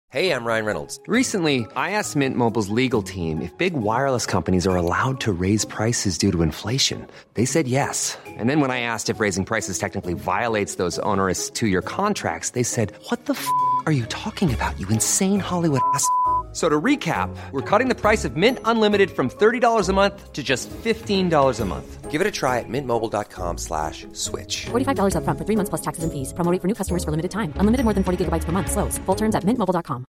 Hey, I'm Ryan Reynolds. Recently, I asked Mint Mobile's legal team if big wireless companies are allowed to raise prices due to inflation. They said yes. And then when I asked if raising prices technically violates those onerous two-year contracts, they said, "What the f*** are you talking about, you insane Hollywood ass?" So to recap, we're cutting the price of Mint Unlimited from $30 a month to just $15 a month. Give it a try at mintmobile.com/switch. $45 up front for 3 months plus taxes and fees. Promo rate for new customers for limited time. Unlimited more than 40 gigabytes per month. Slows full terms at mintmobile.com.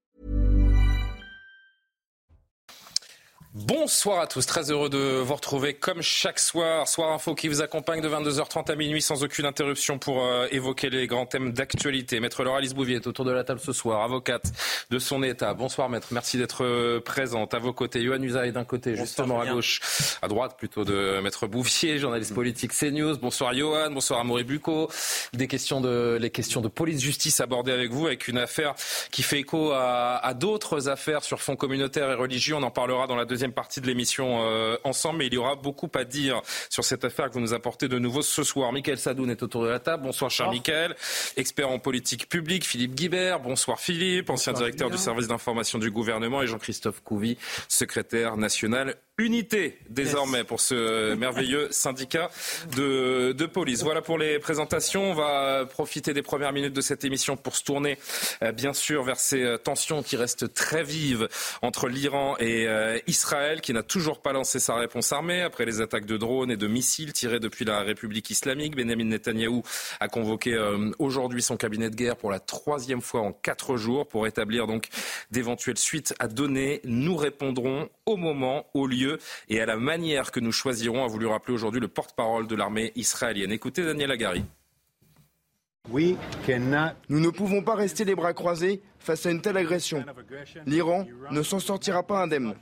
Bonsoir à tous, très heureux de vous retrouver comme chaque soir. Soir Info qui vous accompagne de 22h30 à minuit sans aucune interruption pour évoquer les grands thèmes d'actualité. Maître Laure Alice Bouvier est autour de la table ce soir, avocate de son État. Bonsoir maître, merci d'être présente. À vos côtés, Yohann Usaï d'un côté, bonsoir, justement à gauche, à droite plutôt de Maître Bouvier, journaliste politique CNews. Bonsoir Yohann, bonsoir Amaury Bucco. Les questions de police-justice abordées avec vous, avec une affaire qui fait écho à d'autres affaires sur fond communautaire et religieux. On en parlera dans la deuxième partie de l'émission ensemble, mais il y aura beaucoup à dire sur cette affaire que vous nous apportez de nouveau ce soir. Mickaël Sadoun est autour de la table. Bonsoir cher Mickaël, expert en politique publique. Philippe Guibert, bonsoir Philippe, ancien directeur du service d'information du gouvernement, et Jean-Christophe Couvi, secrétaire national Unité désormais pour ce merveilleux syndicat de police. Voilà pour les présentations. On va profiter des premières minutes de cette émission pour se tourner bien sûr vers ces tensions qui restent très vives entre l'Iran et Israël, qui n'a toujours pas lancé sa réponse armée après les attaques de drones et de missiles tirés depuis la République islamique. Benyamin Netanyahou a convoqué aujourd'hui son cabinet de guerre pour la 3e fois en 4 jours pour établir donc d'éventuelles suites à donner. Nous répondrons au moment, au lieu et à la manière que nous choisirons, a voulu rappeler aujourd'hui le porte-parole de l'armée israélienne. Écoutez Daniel Hagari. Nous ne pouvons pas rester les bras croisés face à une telle agression. L'Iran ne s'en sortira pas indemne.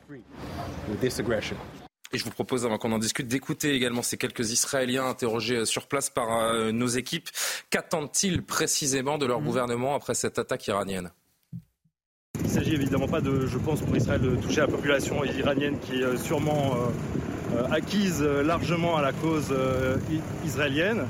Et je vous propose, avant qu'on en discute, d'écouter également ces quelques Israéliens interrogés sur place par nos équipes. Qu'attendent-ils précisément de leur gouvernement après cette attaque iranienne ? Il ne s'agit évidemment pas, je pense, pour Israël de toucher la population iranienne qui est sûrement acquise largement à la cause israélienne,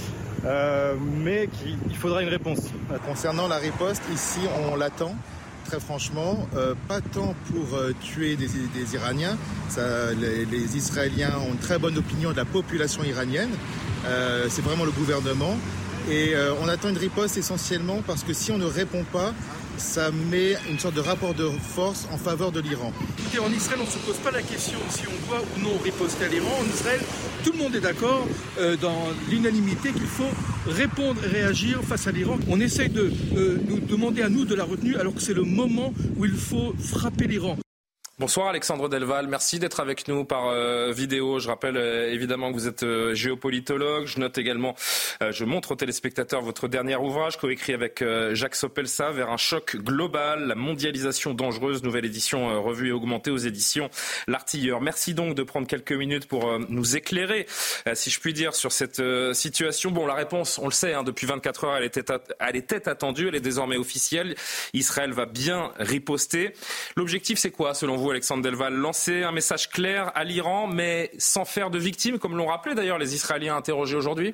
mais il faudra une réponse. Concernant la riposte, ici on l'attend. Très franchement, pas tant pour tuer des Iraniens. Les Israéliens ont une très bonne opinion de la population iranienne. C'est vraiment le gouvernement. Et on attend une riposte essentiellement parce que si on ne répond pas, ça met une sorte de rapport de force en faveur de l'Iran. Écoutez, en Israël, on ne se pose pas la question si on doit ou non riposter à l'Iran. En Israël, tout le monde est d'accord dans l'unanimité qu'il faut répondre et réagir face à l'Iran. On essaye de nous demander à nous de la retenue alors que c'est le moment où il faut frapper l'Iran. Bonsoir Alexandre Delval, merci d'être avec nous par vidéo. Je rappelle évidemment que vous êtes géopolitologue. Je note également, je montre aux téléspectateurs votre dernier ouvrage coécrit avec Jacques Sopelsa, Vers un choc global, la mondialisation dangereuse, nouvelle édition revue et augmentée aux éditions L'Artilleur. Merci donc de prendre quelques minutes pour nous éclairer, si je puis dire, sur cette situation. Bon, la réponse, on le sait, depuis 24 heures, elle était attendue, elle est désormais officielle. Israël va bien riposter. L'objectif, c'est quoi, selon vous, Alexandre Delval? Lancer un message clair à l'Iran, mais sans faire de victimes, comme l'ont rappelé d'ailleurs les Israéliens interrogés aujourd'hui?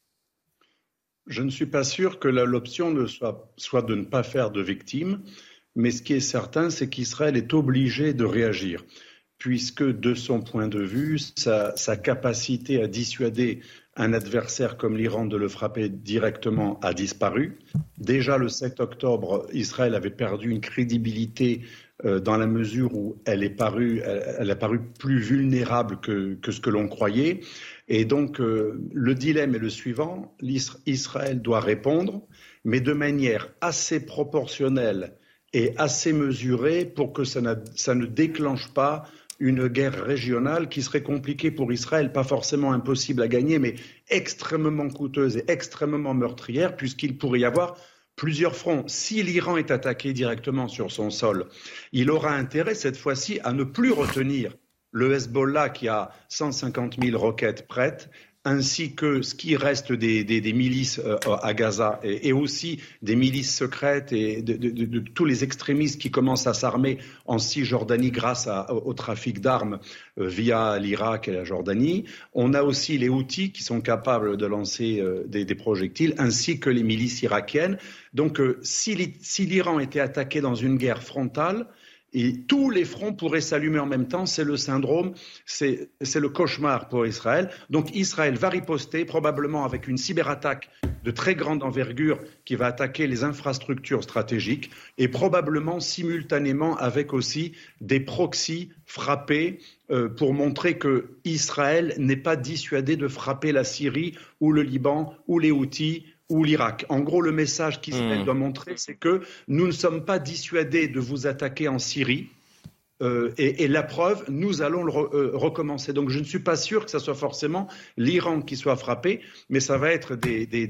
Je ne suis pas sûr que l'option soit de ne pas faire de victimes, mais ce qui est certain, c'est qu'Israël est obligé de réagir, puisque de son point de vue, sa capacité à dissuader un adversaire comme l'Iran de le frapper directement a disparu. Déjà le 7 octobre, Israël avait perdu une crédibilité dans la mesure où elle a paru plus vulnérable que ce que l'on croyait. Et donc, le dilemme est le suivant. Israël doit répondre, mais de manière assez proportionnelle et assez mesurée pour que ça ne déclenche pas une guerre régionale qui serait compliquée pour Israël, pas forcément impossible à gagner, mais extrêmement coûteuse et extrêmement meurtrière, puisqu'il pourrait y avoir plusieurs fronts. Si l'Iran est attaqué directement sur son sol, il aura intérêt cette fois-ci à ne plus retenir le Hezbollah qui a 150 000 roquettes prêtes, ainsi que ce qui reste des milices à Gaza et aussi des milices secrètes et de tous les extrémistes qui commencent à s'armer en Cisjordanie grâce au trafic d'armes via l'Irak et la Jordanie. On a aussi les Houthis qui sont capables de lancer des projectiles, ainsi que les milices irakiennes. Donc si l'Iran était attaqué dans une guerre frontale, et tous les fronts pourraient s'allumer en même temps, c'est le syndrome, c'est le cauchemar pour Israël. Donc Israël va riposter, probablement avec une cyberattaque de très grande envergure qui va attaquer les infrastructures stratégiques et probablement simultanément avec aussi des proxys frappés pour montrer que Israël n'est pas dissuadé de frapper la Syrie ou le Liban ou les Houthis ou l'Irak. En gros, le message qu'Israël doit montrer, c'est que nous ne sommes pas dissuadés de vous attaquer en Syrie. Et la preuve, nous allons recommencer. Donc je ne suis pas sûr que ce soit forcément l'Iran qui soit frappé, mais ça va être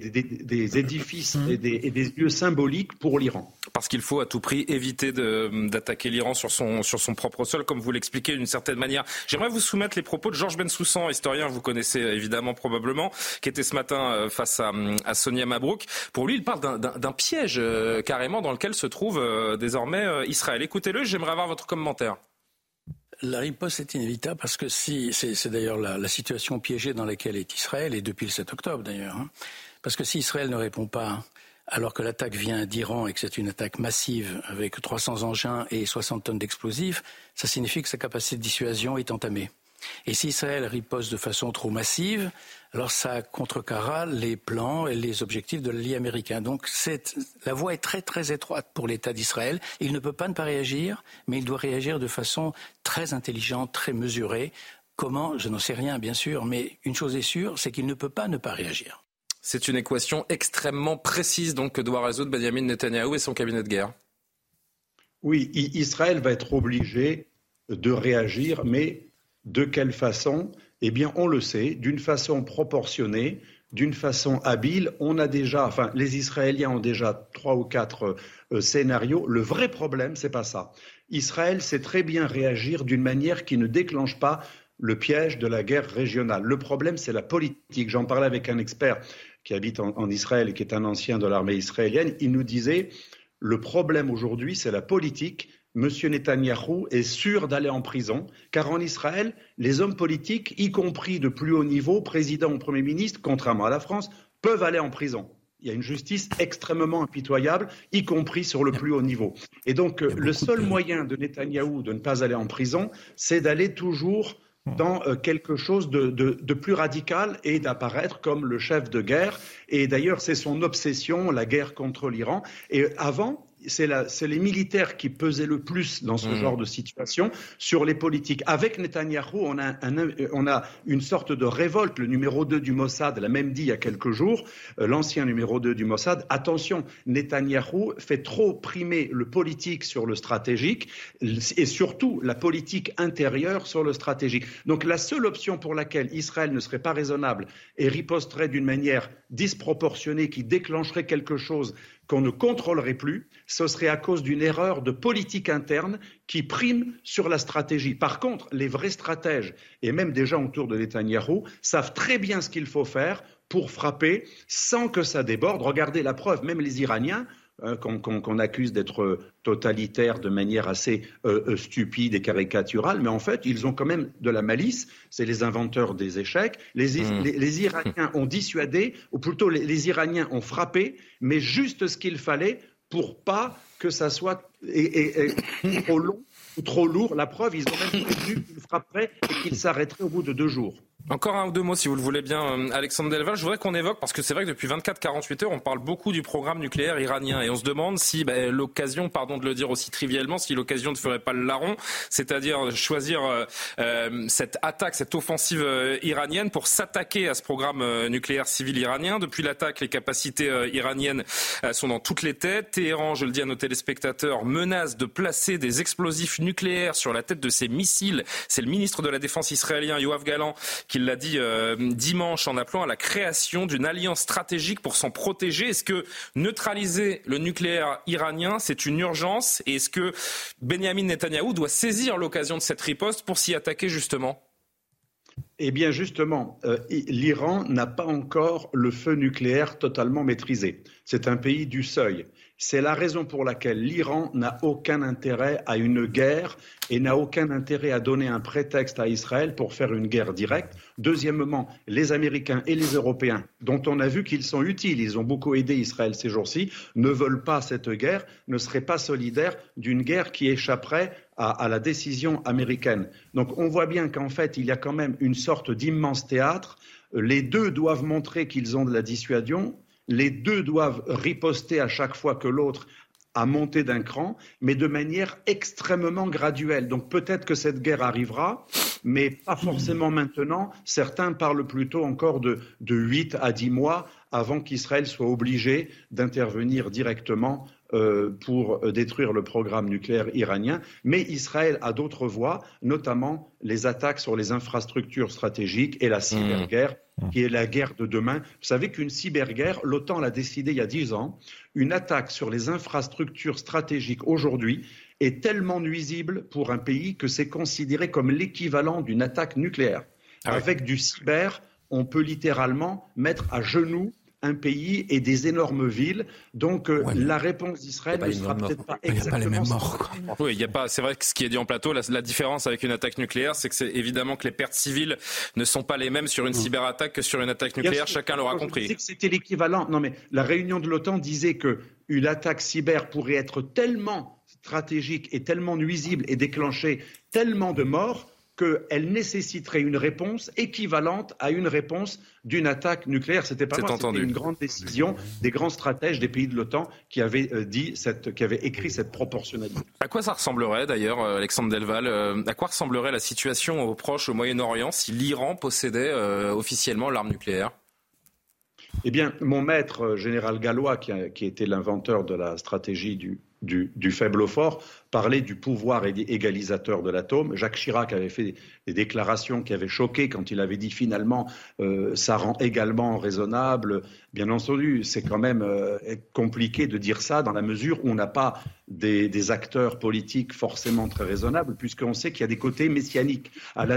des édifices et des lieux symboliques pour l'Iran. Parce qu'il faut à tout prix éviter d'attaquer l'Iran sur son propre sol, comme vous l'expliquez d'une certaine manière. J'aimerais vous soumettre les propos de Georges Bensoussan, historien, vous connaissez évidemment probablement, qui était ce matin face à Sonia Mabrouk. Pour lui, il parle d'un piège carrément dans lequel se trouve désormais Israël. Écoutez-le, j'aimerais avoir votre commentaire. La riposte est inévitable parce que c'est d'ailleurs la situation piégée dans laquelle est Israël, et depuis le 7 octobre d'ailleurs. Parce que si Israël ne répond pas, alors que l'attaque vient d'Iran et que c'est une attaque massive avec 300 engins et 60 tonnes d'explosifs, ça signifie que sa capacité de dissuasion est entamée. Et si Israël riposte de façon trop massive, alors ça contrecarrera les plans et les objectifs de l'allié américain. Donc la voie est très très étroite pour l'État d'Israël. Il ne peut pas ne pas réagir, mais il doit réagir de façon très intelligente, très mesurée. Comment ? Je n'en sais rien bien sûr, mais une chose est sûre, c'est qu'il ne peut pas ne pas réagir. C'est une équation extrêmement précise donc que doit résoudre Benyamin Netanyahou et son cabinet de guerre. Oui, Israël va être obligé de réagir, mais de quelle façon ? Eh bien, on le sait, d'une façon proportionnée, d'une façon habile. Les Israéliens ont déjà 3 ou 4 scénarios. Le vrai problème, c'est pas ça. Israël sait très bien réagir d'une manière qui ne déclenche pas le piège de la guerre régionale. Le problème, c'est la politique. J'en parlais avec un expert qui habite en Israël et qui est un ancien de l'armée israélienne. Il nous disait, le problème aujourd'hui, c'est la politique. Monsieur Netanyahou est sûr d'aller en prison, car en Israël, les hommes politiques, y compris de plus haut niveau, président ou Premier ministre, contrairement à la France, peuvent aller en prison. Il y a une justice extrêmement impitoyable, y compris sur le plus haut niveau. Et donc, le seul moyen de Netanyahou de ne pas aller en prison, c'est d'aller toujours dans quelque chose de plus radical et d'apparaître comme le chef de guerre. Et d'ailleurs, c'est son obsession, la guerre contre l'Iran. Et avant, c'est les militaires qui pesaient le plus dans ce genre de situation sur les politiques. Avec Netanyahou, on a une sorte de révolte. Le numéro 2 du Mossad l'a même dit il y a quelques jours, l'ancien numéro 2 du Mossad. Attention, Netanyahou fait trop primer le politique sur le stratégique et surtout la politique intérieure sur le stratégique. Donc la seule option pour laquelle Israël ne serait pas raisonnable et riposterait d'une manière disproportionnée qui déclencherait quelque chose qu'on ne contrôlerait plus, ce serait à cause d'une erreur de politique interne qui prime sur la stratégie. Par contre, les vrais stratèges, et même des gens autour de Netanyahou, savent très bien ce qu'il faut faire pour frapper sans que ça déborde. Regardez la preuve, même les Iraniens, qu'on accuse d'être totalitaires de manière assez stupide et caricaturale, mais en fait, ils ont quand même de la malice. C'est les inventeurs des échecs. Les Iraniens ont dissuadé, ou plutôt les Iraniens ont frappé, mais juste ce qu'il fallait pour pas que ça soit trop long ou trop lourd. La preuve, ils ont même prévenu qu'ils frapperaient et qu'ils s'arrêteraient au bout de 2 jours. Encore un ou deux mots, si vous le voulez bien, Alexandre Delval. Je voudrais qu'on évoque, parce que c'est vrai que depuis 24-48 heures, on parle beaucoup du programme nucléaire iranien. Et on se demande si l'occasion, pardon de le dire aussi trivialement, si l'occasion ne ferait pas le larron, c'est-à-dire choisir cette attaque, cette offensive iranienne pour s'attaquer à ce programme nucléaire civil iranien. Depuis l'attaque, les capacités iraniennes sont dans toutes les têtes. Téhéran, je le dis à nos téléspectateurs, menace de placer des explosifs nucléaires sur la tête de ses missiles. C'est le ministre de la Défense israélien, Yoav Gallant, qui l'a dit dimanche en appelant à la création d'une alliance stratégique pour s'en protéger. Est-ce que neutraliser le nucléaire iranien, c'est une urgence ? Et est-ce que Benyamin Netanyahou doit saisir l'occasion de cette riposte pour s'y attaquer justement ? Eh bien justement, l'Iran n'a pas encore le feu nucléaire totalement maîtrisé. C'est un pays du seuil. C'est la raison pour laquelle l'Iran n'a aucun intérêt à une guerre et n'a aucun intérêt à donner un prétexte à Israël pour faire une guerre directe. Deuxièmement, les Américains et les Européens, dont on a vu qu'ils sont utiles, ils ont beaucoup aidé Israël ces jours-ci, ne veulent pas cette guerre, ne seraient pas solidaires d'une guerre qui échapperait à la décision américaine. Donc on voit bien qu'en fait, il y a quand même une sorte d'immense théâtre. Les deux doivent montrer qu'ils ont de la dissuasion. Les deux doivent riposter à chaque fois que l'autre a monté d'un cran, mais de manière extrêmement graduelle. Donc peut-être que cette guerre arrivera, mais pas forcément maintenant. Certains parlent plutôt encore de 8 à 10 mois avant qu'Israël soit obligé d'intervenir directement pour détruire le programme nucléaire iranien. Mais Israël a d'autres voies, notamment les attaques sur les infrastructures stratégiques et la cyberguerre, qui est la guerre de demain. Vous savez qu'une cyberguerre, l'OTAN l'a décidé il y a 10 ans, une attaque sur les infrastructures stratégiques aujourd'hui est tellement nuisible pour un pays que c'est considéré comme l'équivalent d'une attaque nucléaire. Avec du cyber, on peut littéralement mettre à genoux un pays et des énormes villes. Donc la réponse d'Israël ne sera peut-être pas exactement... Il n'y a pas les mêmes morts. Oui, il y a pas. C'est vrai que ce qui est dit en plateau, la différence avec une attaque nucléaire, c'est que c'est évidemment que les pertes civiles ne sont pas les mêmes sur une cyberattaque que sur une attaque nucléaire. Chacun l'aura compris. Je disais que c'était l'équivalent. Non, mais la réunion de l'OTAN disait qu'une attaque cyber pourrait être tellement stratégique et tellement nuisible et déclencher tellement de morts qu'elle nécessiterait une réponse équivalente à une réponse d'une attaque nucléaire. C'était pas moi, c'était une grande décision des grands stratèges des pays de l'OTAN qui avaient qui avaient écrit cette proportionnalité. À quoi ça ressemblerait d'ailleurs, Alexandre Delval, à quoi ressemblerait la situation au Proche, au Moyen-Orient, si l'Iran possédait officiellement l'arme nucléaire ? Eh bien, mon maître, général Gallois, qui était l'inventeur de la stratégie du faible au fort, parlait du pouvoir égalisateur de l'atome. Jacques Chirac avait fait des déclarations qui avaient choqué quand il avait dit finalement ça rend également raisonnable. Bien entendu, c'est quand même compliqué de dire ça dans la mesure où on n'a pas des acteurs politiques forcément très raisonnables, puisqu'on sait qu'il y a des côtés messianiques.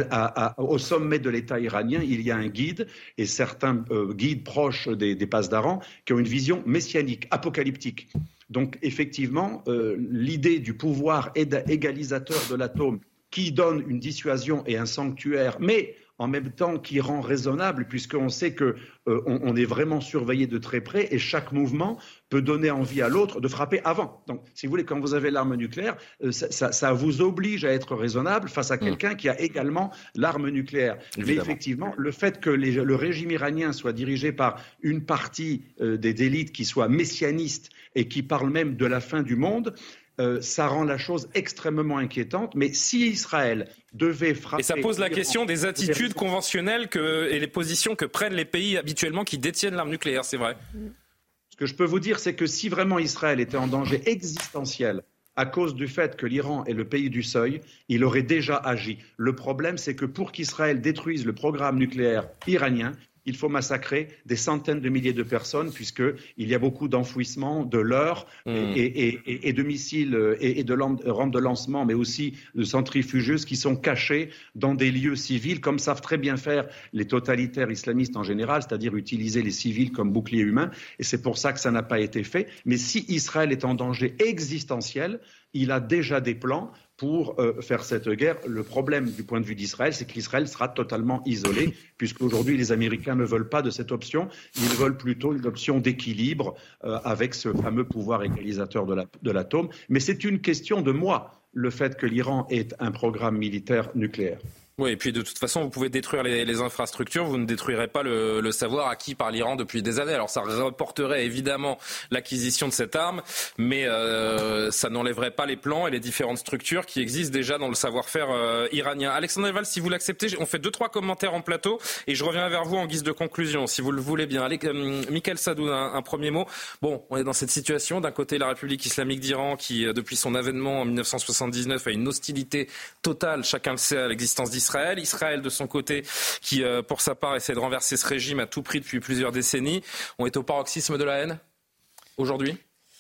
Au sommet de l'État iranien, il y a un guide, et certains guides proches des Pasdaran qui ont une vision messianique, apocalyptique. Donc effectivement, l'idée du pouvoir égalisateur de l'atome qui donne une dissuasion et un sanctuaire, mais en même temps qui rend raisonnable, puisqu'on sait qu'on est vraiment surveillé de très près et chaque mouvement peut donner envie à l'autre de frapper avant. Donc, si vous voulez, quand vous avez l'arme nucléaire, ça vous oblige à être raisonnable face à quelqu'un qui a également l'arme nucléaire. Évidemment. Mais effectivement, le fait que le régime iranien soit dirigé par une partie des élites qui soit messianiste et qui parle même de la fin du monde, ça rend la chose extrêmement inquiétante. Mais si Israël devait frapper... Et ça pose la question des attitudes conventionnelles et les positions que prennent les pays habituellement qui détiennent l'arme nucléaire, c'est vrai. Ce que je peux vous dire, c'est que si vraiment Israël était en danger existentiel à cause du fait que l'Iran est le pays du seuil, il aurait déjà agi. Le problème, c'est que pour qu'Israël détruise le programme nucléaire iranien, il faut massacrer des centaines de milliers de personnes puisqu'il y a beaucoup d'enfouissements, de leurres et de missiles et de rampes de lancement, mais aussi de centrifugeuses qui sont cachées dans des lieux civils, comme savent très bien faire les totalitaires islamistes en général, c'est-à-dire utiliser les civils comme bouclier humain. Et c'est pour ça que ça n'a pas été fait. Mais si Israël est en danger existentiel, il a déjà des plans pour faire cette guerre. Le problème du point de vue d'Israël, c'est qu'Israël sera totalement isolé, puisqu'aujourd'hui les Américains ne veulent pas de cette option, ils veulent plutôt une option d'équilibre avec ce fameux pouvoir égalisateur de l'atome. Mais c'est une question de moi, le fait que l'Iran ait un programme militaire nucléaire. Oui, et puis de toute façon, vous pouvez détruire les infrastructures, vous ne détruirez pas le savoir acquis par l'Iran depuis des années. Alors ça reporterait évidemment l'acquisition de cette arme, mais ça n'enlèverait pas les plans et les différentes structures qui existent déjà dans le savoir-faire iranien. Alexandre Delval, si vous l'acceptez, on fait 2-3 commentaires en plateau et je reviens vers vous en guise de conclusion, si vous le voulez bien. Michael Sadoun, un premier mot. Bon, on est dans cette situation. D'un côté, la République islamique d'Iran qui, depuis son avènement en 1979, a une hostilité totale, chacun le sait, à l'existence d'Israël. Israël, de son côté, qui, pour sa part, essaie de renverser ce régime à tout prix depuis plusieurs décennies. On est au paroxysme de la haine aujourd'hui ?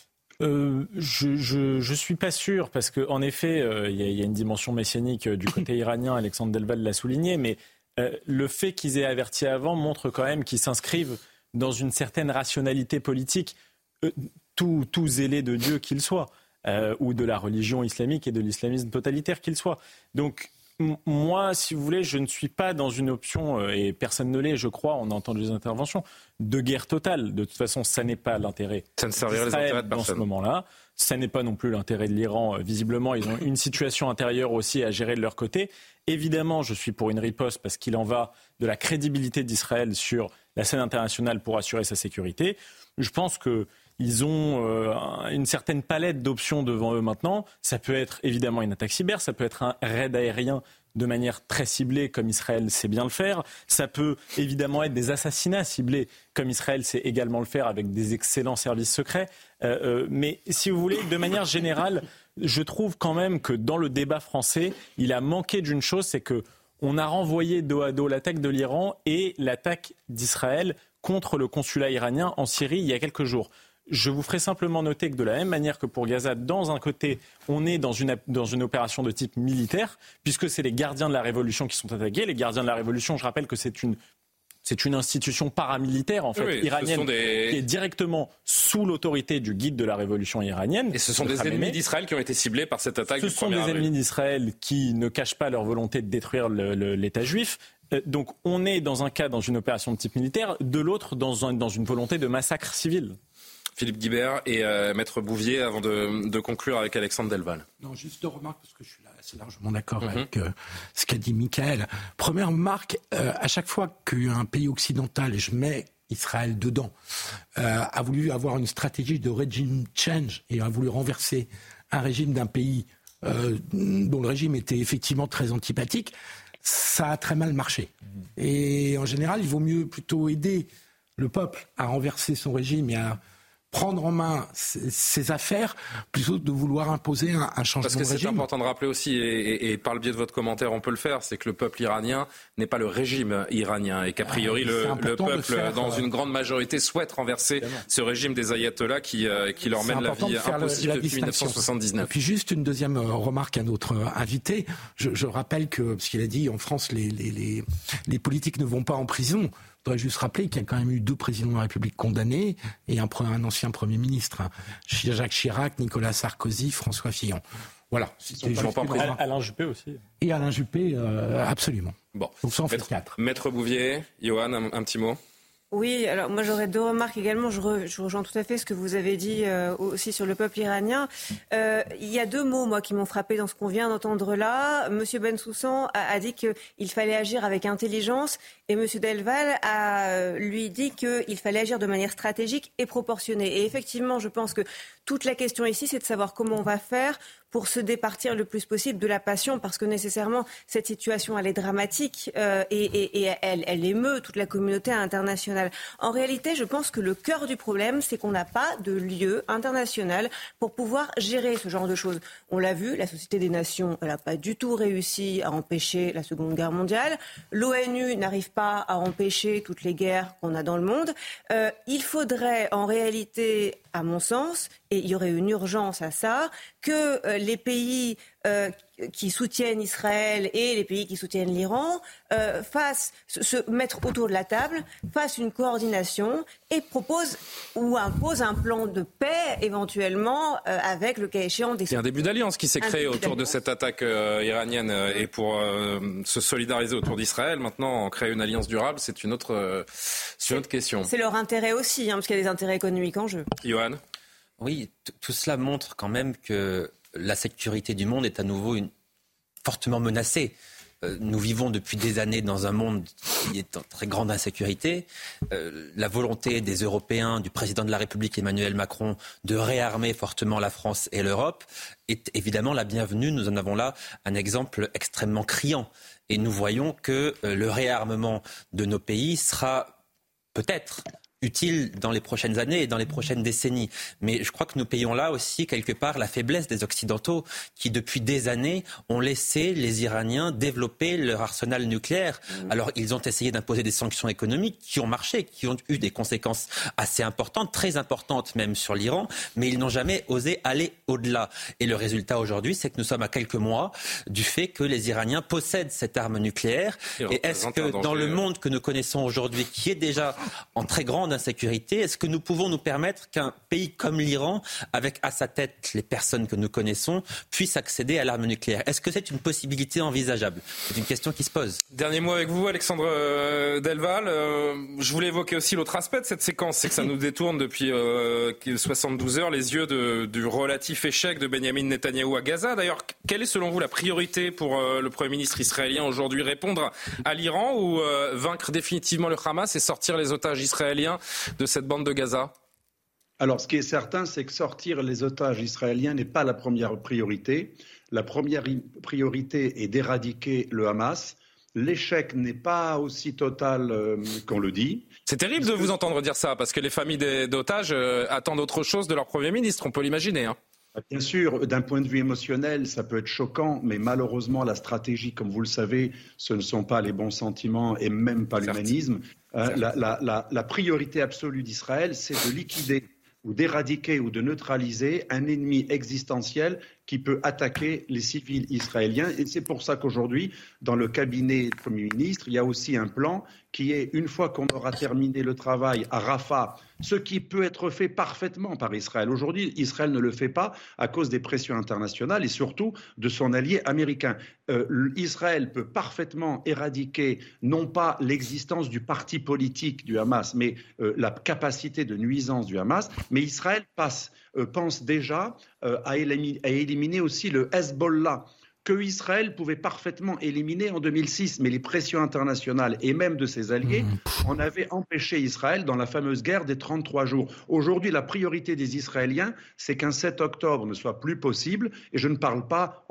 Je suis pas sûr, parce qu'en effet, il y a une dimension messianique du côté iranien, Alexandre Delval l'a souligné, mais le fait qu'ils aient averti avant montre quand même qu'ils s'inscrivent dans une certaine rationalité politique, tout zélé de Dieu qu'il soit, ou de la religion islamique et de l'islamisme totalitaire qu'il soit. Donc, moi, si vous voulez, je ne suis pas dans une option, et personne ne l'est, je crois, on a entendu des interventions, de guerre totale. De toute façon, ça n'est pas l'intérêt d'Israël dans ce moment-là. Ça n'est pas non plus l'intérêt de l'Iran. Visiblement, ils ont une situation intérieure aussi à gérer de leur côté. Évidemment, je suis pour une riposte parce qu'il en va de la crédibilité d'Israël sur la scène internationale pour assurer sa sécurité. Je pense qu'ils ont une certaine palette d'options devant eux maintenant. Ça peut être évidemment une attaque cyber, ça peut être un raid aérien de manière très ciblée, comme Israël sait bien le faire. Ça peut évidemment être des assassinats ciblés, comme Israël sait également le faire avec des excellents services secrets. Mais si vous voulez, de manière générale, je trouve quand même que dans le débat français, il a manqué d'une chose, c'est qu'on a renvoyé dos à dos l'attaque de l'Iran et l'attaque d'Israël contre le consulat iranien en Syrie il y a quelques jours. Je vous ferai simplement noter que de la même manière que pour Gaza, dans un côté, on est dans une opération de type militaire, puisque c'est les gardiens de la Révolution qui sont attaqués. Les gardiens de la Révolution, je rappelle que c'est une institution paramilitaire en fait, iranienne, qui est directement sous l'autorité du guide de la révolution iranienne. Et ce sont des ennemis d'Israël qui ont été ciblés par cette attaque du 1er avril. Ce sont des ennemis d'Israël qui ne cachent pas leur volonté de détruire l'État juif. Donc on est dans un cas dans une opération de type militaire, de l'autre dans une volonté de massacre civil. Philippe Guibert et Maître Bouvier, avant de conclure avec Alexandre Delval. Non, juste deux remarques, parce que je suis là assez largement d'accord avec ce qu'a dit Michael. Première remarque, à chaque fois qu'un pays occidental, et je mets Israël dedans, a voulu avoir une stratégie de regime change et a voulu renverser un régime d'un pays dont le régime était effectivement très antipathique, ça a très mal marché. Et en général, il vaut mieux plutôt aider le peuple à renverser son régime et à prendre en main ses affaires plutôt que de vouloir imposer un changement de régime. Parce que c'est important de rappeler aussi, et par le biais de votre commentaire on peut le faire, c'est que le peuple iranien n'est pas le régime iranien et qu'a priori le peuple, dans une grande majorité, souhaite renverser ce régime des ayatollahs qui leur mène la vie impossible depuis 1979. Et puis juste une deuxième remarque à notre invité. Je rappelle que, parce qu'il a dit en France les politiques ne vont pas en prison. Je voudrais juste rappeler qu'il y a quand même eu 2 présidents de la République condamnés et un ancien Premier ministre, Jacques Chirac, Nicolas Sarkozy, François Fillon. Voilà. Alain Juppé aussi. Et Alain Juppé, absolument. Bon. Donc ça en fait 4. Maître Bouvier, Johan, un petit mot. Oui, alors moi j'aurais 2 remarques également. Je rejoins tout à fait ce que vous avez dit aussi sur le peuple iranien. Il y a 2 mots, moi, qui m'ont frappé dans ce qu'on vient d'entendre là. Monsieur Bensoussan a dit qu'il fallait agir avec intelligence et Monsieur Delval a lui dit qu'il fallait agir de manière stratégique et proportionnée. Et effectivement, je pense que toute la question ici, c'est de savoir comment on va faire pour se départir le plus possible de la passion, parce que nécessairement, cette situation, elle est dramatique et elle émeut toute la communauté internationale. En réalité, je pense que le cœur du problème, c'est qu'on n'a pas de lieu international pour pouvoir gérer ce genre de choses. On l'a vu, la Société des Nations, elle n'a pas du tout réussi à empêcher la Seconde Guerre mondiale. L'ONU n'arrive pas à empêcher toutes les guerres qu'on a dans le monde. Il faudrait, en réalité, à mon sens, et il y aurait une urgence à ça, que les pays qui soutiennent Israël et les pays qui soutiennent l'Iran fassent se mettre autour de la table, fassent une coordination et proposent ou imposent un plan de paix éventuellement avec le cas échéant des... Il y a un début d'alliance qui s'est créé autour de cette attaque iranienne et pour se solidariser autour d'Israël. Maintenant, créer une alliance durable, c'est une autre question. C'est leur intérêt aussi, parce qu'il y a des intérêts économiques en jeu. Johan ? Oui, tout cela montre quand même que la sécurité du monde est à nouveau fortement menacée. Nous vivons depuis des années dans un monde qui est en très grande insécurité. La volonté des Européens, du président de la République Emmanuel Macron, de réarmer fortement la France et l'Europe est évidemment la bienvenue. Nous en avons là un exemple extrêmement criant. Et nous voyons que le réarmement de nos pays sera peut-être utile dans les prochaines années et dans les prochaines décennies. Mais je crois que nous payons là aussi quelque part la faiblesse des Occidentaux qui depuis des années ont laissé les Iraniens développer leur arsenal nucléaire. Alors ils ont essayé d'imposer des sanctions économiques qui ont marché, qui ont eu des conséquences assez importantes, très importantes même sur l'Iran, mais ils n'ont jamais osé aller au-delà. Et le résultat aujourd'hui, c'est que nous sommes à quelques mois du fait que les Iraniens possèdent cette arme nucléaire. Et est-ce que dans le monde que nous connaissons aujourd'hui, qui est déjà en très grande insécurité, est-ce que nous pouvons nous permettre qu'un pays comme l'Iran, avec à sa tête les personnes que nous connaissons, puisse accéder à l'arme nucléaire? Est-ce que c'est une possibilité envisageable? C'est une question qui se pose. Dernier mot avec vous, Alexandre Delval. Je voulais évoquer aussi l'autre aspect de cette séquence, c'est que ça nous détourne depuis 72 heures les yeux du relatif échec de Benyamin Netanyahou à Gaza. D'ailleurs, quelle est selon vous la priorité pour le Premier ministre israélien aujourd'hui? Répondre à l'Iran ou vaincre définitivement le Hamas et sortir les otages israéliens de cette bande de Gaza? Alors, ce qui est certain, c'est que sortir les otages israéliens n'est pas la première priorité. La première priorité est d'éradiquer le Hamas. L'échec n'est pas aussi total qu'on le dit. C'est terrible de vous entendre dire ça, parce que les familles d'otages attendent autre chose de leur Premier ministre, on peut l'imaginer. Bien sûr, d'un point de vue émotionnel, ça peut être choquant, mais malheureusement, la stratégie, comme vous le savez, ce ne sont pas les bons sentiments et même pas l'humanisme. La priorité absolue d'Israël, c'est de liquider ou d'éradiquer ou de neutraliser un ennemi existentiel qui peut attaquer les civils israéliens. Et c'est pour ça qu'aujourd'hui, dans le cabinet du Premier ministre, il y a aussi un plan qui est, une fois qu'on aura terminé le travail à Rafah, ce qui peut être fait parfaitement par Israël. Aujourd'hui, Israël ne le fait pas à cause des pressions internationales et surtout de son allié américain. Israël peut parfaitement éradiquer non pas l'existence du parti politique du Hamas, mais la capacité de nuisance du Hamas. Mais Israël pense déjà à éliminer aussi le Hezbollah, que Israël pouvait parfaitement éliminer en 2006, mais les pressions internationales et même de ses alliés en avaient empêché Israël dans la fameuse guerre des 33 jours. Aujourd'hui, la priorité des Israéliens, c'est qu'un 7 octobre ne soit plus possible, et je ne parle pas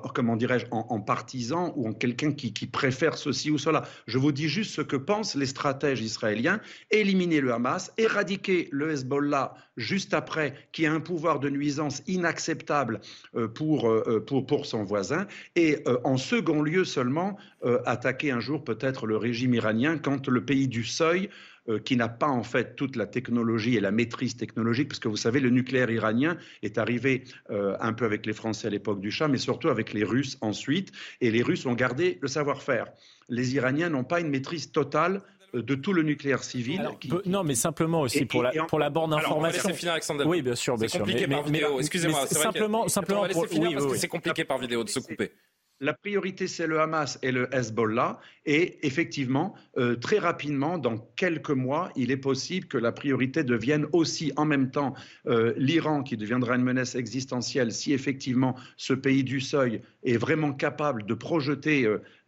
en partisan ou en quelqu'un qui préfère ceci ou cela. Je vous dis juste ce que pensent les stratèges israéliens: éliminer le Hamas, éradiquer le Hezbollah juste après, qui a un pouvoir de nuisance inacceptable pour son voisin, et en second lieu seulement attaquer un jour peut-être le régime iranien quand le pays du seuil, qui n'a pas en fait toute la technologie et la maîtrise technologique, parce que vous savez, le nucléaire iranien est arrivé un peu avec les Français à l'époque du Shah, mais surtout avec les Russes ensuite, et les Russes ont gardé le savoir-faire. Les Iraniens n'ont pas une maîtrise totale de tout le nucléaire civil. Alors, non, mais simplement aussi pour la borne d'information. On va laisser finir Alexandre Delval. Oui, bien sûr. C'est compliqué par vidéo. Excusez-moi. C'est simplement on va laisser finir parce que oui. c'est compliqué par vidéo de se couper. La priorité, c'est le Hamas et le Hezbollah. Et effectivement, très rapidement, dans quelques mois, il est possible que la priorité devienne aussi en même temps l'Iran, qui deviendra une menace existentielle si effectivement ce pays du seuil est vraiment capable de projeter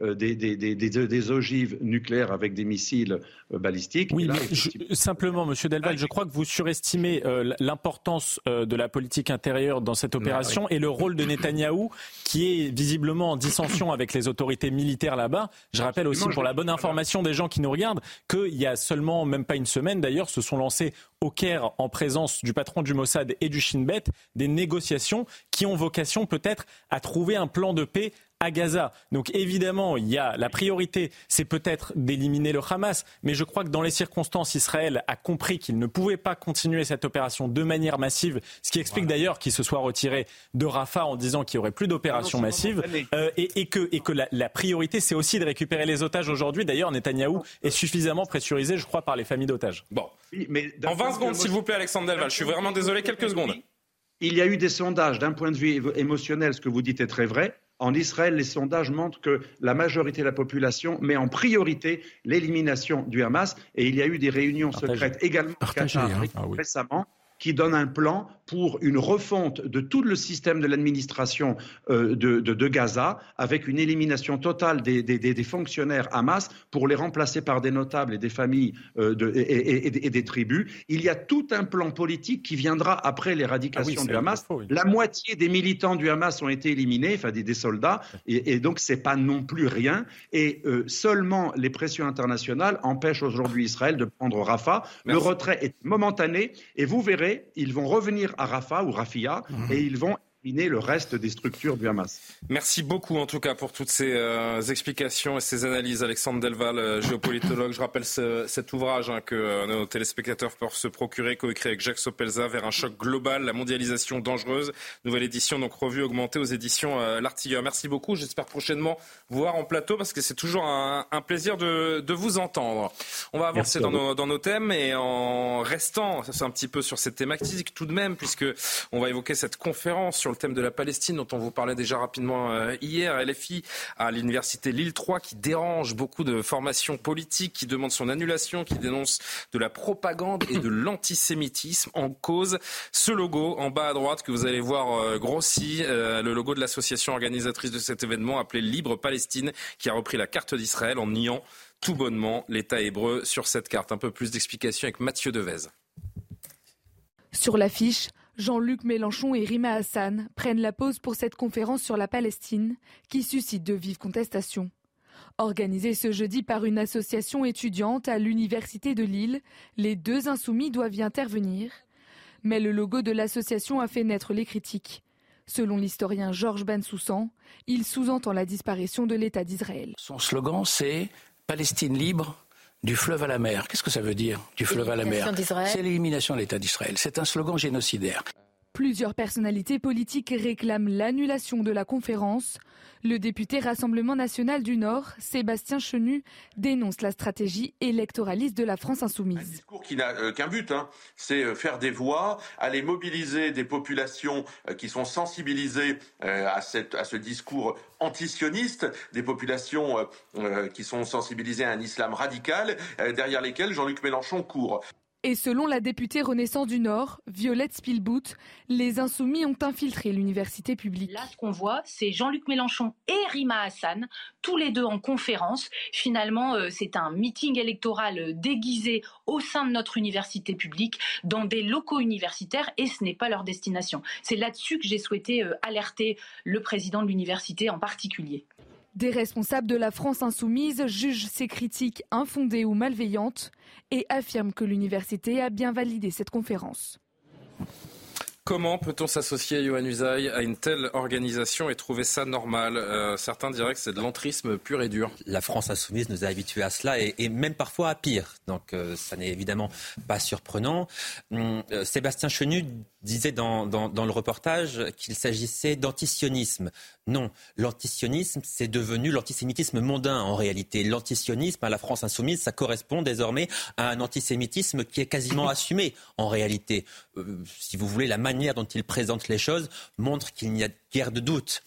des ogives nucléaires avec des missiles balistiques. Oui, mais simplement, Monsieur Delval, je crois que vous surestimez l'importance de la politique intérieure dans cette opération et le rôle de Netanyahou, qui est visiblement en dissension avec les autorités militaires là-bas. Je rappelle aussi, pour la bonne information des gens qui nous regardent, qu'il y a seulement, même pas une semaine d'ailleurs, se sont lancés au Caire, en présence du patron du Mossad et du Shin Bet, des négociations qui ont vocation peut-être à trouver un plan de paix à Gaza. Donc évidemment, il y a la priorité, c'est peut-être d'éliminer le Hamas, mais je crois que dans les circonstances, Israël a compris qu'il ne pouvait pas continuer cette opération de manière massive, ce qui explique d'ailleurs qu'il se soit retiré de Rafah en disant qu'il n'y aurait plus d'opération massive, et que la priorité, c'est aussi de récupérer les otages aujourd'hui. D'ailleurs, Netanyahou est suffisamment pressurisé, je crois, par les familles d'otages. Bon, mais en 20 secondes, s'il vous plaît, Alexandre Delval, je suis vraiment désolé, quelques secondes. Il y a eu des sondages, d'un point de vue émotionnel, ce que vous dites est très vrai. En Israël, les sondages montrent que la majorité de la population met en priorité l'élimination du Hamas. Et il y a eu des réunions secrètes également récemment qui donnent un plan pour une refonte de tout le système de l'administration de Gaza, avec une élimination totale des fonctionnaires Hamas pour les remplacer par des notables et des familles et des tribus. Il y a tout un plan politique qui viendra après l'éradication du Hamas. La moitié des militants du Hamas ont été éliminés, enfin des soldats, et donc c'est pas non plus rien. Et seulement les pressions internationales empêchent aujourd'hui Israël de prendre Rafah. Merci. Le retrait est momentané, et vous verrez, ils vont revenir à Rafah ou Rafia, et ils vont le reste des structures du Hamas. Merci beaucoup en tout cas pour toutes ces explications et ces analyses. Alexandre Delval, géopolitologue. Je rappelle cet ouvrage que nos téléspectateurs peuvent se procurer, coécrit avec Jacques Sopelza, Vers un choc global, la mondialisation dangereuse. Nouvelle édition, donc revue augmentée aux éditions L'Artilleur. Merci beaucoup. J'espère prochainement vous voir en plateau parce que c'est toujours un plaisir de vous entendre. On va avancer dans nos thèmes et en restant un petit peu sur cette thématique tout de même, puisque on va évoquer cette conférence sur le thème de la Palestine dont on vous parlait déjà rapidement hier. LFI à l'université Lille 3 qui dérange beaucoup de formations politiques, qui demande son annulation, qui dénonce de la propagande et de l'antisémitisme en cause. Ce logo en bas à droite que vous allez voir grossi, le logo de l'association organisatrice de cet événement appelé Libre Palestine, qui a repris la carte d'Israël en niant tout bonnement l'État hébreu sur cette carte. Un peu plus d'explications avec Mathieu Devez. Sur l'affiche, Jean-Luc Mélenchon et Rima Hassan prennent la pause pour cette conférence sur la Palestine qui suscite de vives contestations. Organisée ce jeudi par une association étudiante à l'université de Lille, les deux insoumis doivent y intervenir. Mais le logo de l'association a fait naître les critiques. Selon l'historien Georges Bensoussan, il sous-entend la disparition de l'État d'Israël. Son slogan, c'est « Palestine libre ». Du fleuve à la mer. Qu'est-ce que ça veut dire, du fleuve à la mer ? C'est l'élimination de l'État d'Israël. C'est un slogan génocidaire. Plusieurs personnalités politiques réclament l'annulation de la conférence. Le député Rassemblement national du Nord, Sébastien Chenu, dénonce la stratégie électoraliste de la France insoumise. Un discours qui n'a qu'un but, c'est faire des voix, aller mobiliser des populations qui sont sensibilisées à ce discours antisioniste, des populations qui sont sensibilisées à un islam radical, derrière lesquelles Jean-Luc Mélenchon court. Et selon la députée Renaissance du Nord, Violette Spielbout, les insoumis ont infiltré l'université publique. Là, ce qu'on voit, c'est Jean-Luc Mélenchon et Rima Hassan, tous les deux en conférence. Finalement, c'est un meeting électoral déguisé au sein de notre université publique, dans des locaux universitaires, et ce n'est pas leur destination. C'est là-dessus que j'ai souhaité alerter le président de l'université en particulier. Des responsables de la France insoumise jugent ces critiques infondées ou malveillantes et affirment que l'université a bien validé cette conférence. Comment peut-on s'associer, Yohann Usaï, à une telle organisation et trouver ça normal ? Certains diraient que c'est de l'entrisme pur et dur. La France insoumise nous a habitués à cela et même parfois à pire. Donc ça n'est évidemment pas surprenant. Sébastien Chenu disait dans le reportage qu'il s'agissait d'antisionisme. Non, l'antisionisme, c'est devenu l'antisémitisme mondain en réalité. L'antisionisme à la France insoumise, ça correspond désormais à un antisémitisme qui est quasiment assumé en réalité. Si vous voulez, la manière dont il présente les choses montre qu'il n'y a guère de doute.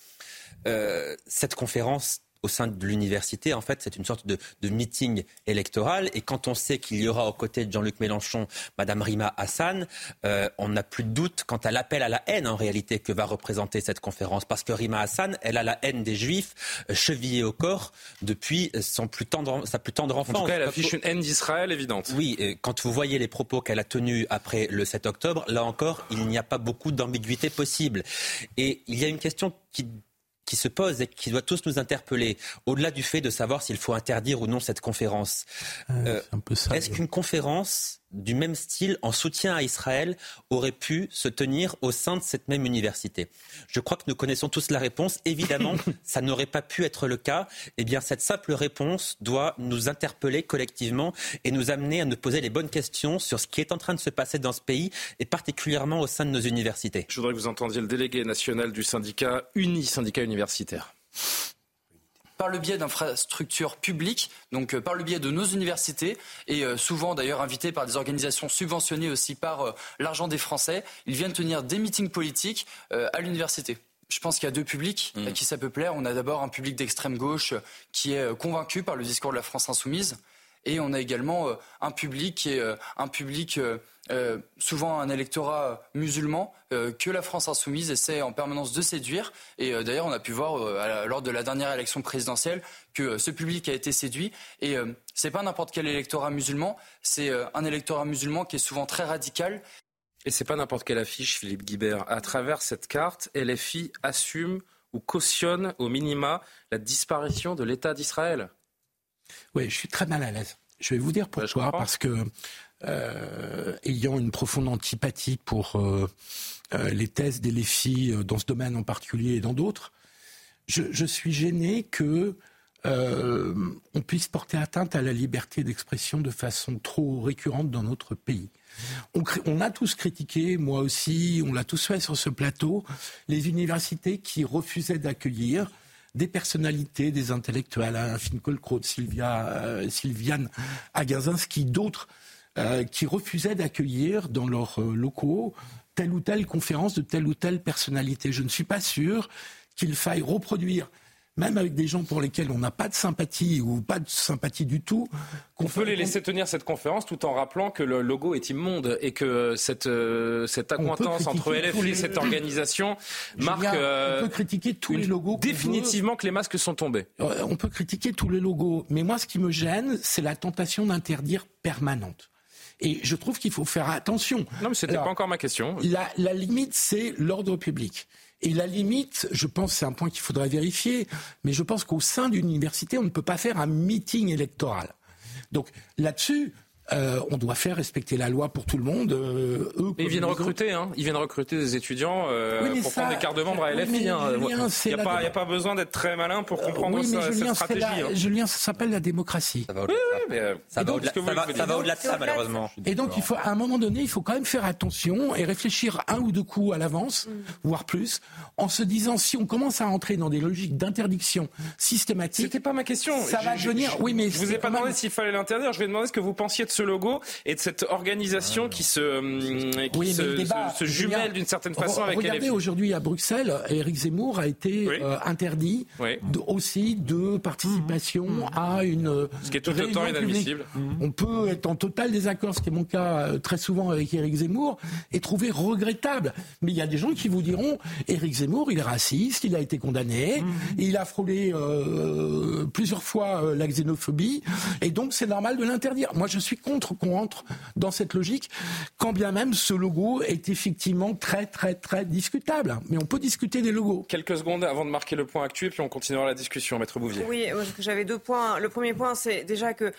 Cette conférence au sein de l'université, en fait, c'est une sorte de meeting électoral. Et quand on sait qu'il y aura aux côtés de Jean-Luc Mélenchon Madame Rima Hassan, on n'a plus de doute quant à l'appel à la haine, en réalité, que va représenter cette conférence. Parce que Rima Hassan, elle a la haine des Juifs chevillée au corps depuis sa plus tendre enfance. En tout cas, elle affiche une haine d'Israël évidente. Oui, quand vous voyez les propos qu'elle a tenus après le 7 octobre, là encore, il n'y a pas beaucoup d'ambiguïté possible. Et il y a une question qui se pose et qui doit tous nous interpeller, au-delà du fait de savoir s'il faut interdire ou non cette conférence. Est-ce qu'une conférence du même style, en soutien à Israël, aurait pu se tenir au sein de cette même université ? Je crois que nous connaissons tous la réponse. Évidemment, ça n'aurait pas pu être le cas. Eh bien, cette simple réponse doit nous interpeller collectivement et nous amener à nous poser les bonnes questions sur ce qui est en train de se passer dans ce pays et particulièrement au sein de nos universités. Je voudrais que vous entendiez le délégué national du syndicat UNI, syndicat universitaire. Par le biais d'infrastructures publiques, donc par le biais de nos universités, et souvent d'ailleurs invités par des organisations subventionnées aussi par l'argent des Français, ils viennent tenir des meetings politiques à l'université. Je pense qu'il y a deux publics à qui ça peut plaire. On a d'abord un public d'extrême gauche qui est convaincu par le discours de la France insoumise, Et on a également un public qui est souvent un électorat musulman que la France insoumise essaie en permanence de séduire. Et d'ailleurs, on a pu voir lors de la dernière élection présidentielle que ce public a été séduit. Et c'est pas n'importe quel électorat musulman, c'est un électorat musulman qui est souvent très radical. Et c'est pas n'importe quelle affiche, Philippe Guibert. À travers cette carte, LFI assume ou cautionne au minima la disparition de l'État d'Israël. Oui, je suis très mal à l'aise. Je vais vous dire pourquoi. Parce que, ayant une profonde antipathie pour les thèses des LFI dans ce domaine en particulier et dans d'autres, je suis gêné que on puisse porter atteinte à la liberté d'expression de façon trop récurrente dans notre pays. On a tous critiqué, moi aussi, on l'a tous fait sur ce plateau, les universités qui refusaient d'accueillir des personnalités, des intellectuels, Finkielkraut, Sylviane Agazinski, d'autres qui refusaient d'accueillir dans leurs locaux telle ou telle conférence de telle ou telle personnalité. Je ne suis pas sûr qu'il faille reproduire, même avec des gens pour lesquels on n'a pas de sympathie ou pas de sympathie du tout. On peut les laisser tenir cette conférence tout en rappelant que le logo est immonde et que cette accointance entre LFI et cette organisation marque on peut critiquer tous les logos définitivement que les masques sont tombés. On peut critiquer tous les logos, mais moi ce qui me gêne, c'est la tentation d'interdire permanente. Et je trouve qu'il faut faire attention. Non, mais c'était pas encore ma question. La limite, c'est l'ordre public. Et la limite, je pense, c'est un point qu'il faudrait vérifier, mais je pense qu'au sein d'une université, on ne peut pas faire un meeting électoral. Donc là-dessus, on doit faire respecter la loi pour tout le monde. Ils viennent recruter, ils viennent recruter des étudiants pour prendre des cartes de membres à LFI. Il n'y a pas besoin d'être très malin pour comprendre cette stratégie. Julien, ça s'appelle la démocratie. Ça va au-delà de ça, malheureusement. Et donc, à un moment donné, il faut quand même faire attention et réfléchir un ou deux coups à l'avance, voire plus, en se disant, si on commence à entrer dans des logiques d'interdiction systématique... C'était pas ma question. Ça va devenir... Oui, mais je vous ai pas demandé s'il fallait l'interdire, je vous ai demandé ce que vous pensiez de ce logo et de cette organisation qui se jumelle d'une certaine façon avec LFI. Regardez, aujourd'hui à Bruxelles, Éric Zemmour a été interdit aussi de participation à une... Ce qui est tout autant inadmissible. On peut être en total désaccord, ce qui est mon cas très souvent avec Éric Zemmour, et trouver regrettable. Mais il y a des gens qui vous diront, Éric Zemmour, il est raciste, il a été condamné, il a frôlé plusieurs fois la xénophobie, et donc c'est normal de l'interdire. Moi, je suis contre qu'on entre dans cette logique, quand bien même ce logo est effectivement très, très, très discutable. Mais on peut discuter des logos. Quelques secondes avant de marquer le point actuel, puis on continuera la discussion, Maître Bouvier. Oui, j'avais 2 points. Le premier point, c'est déjà que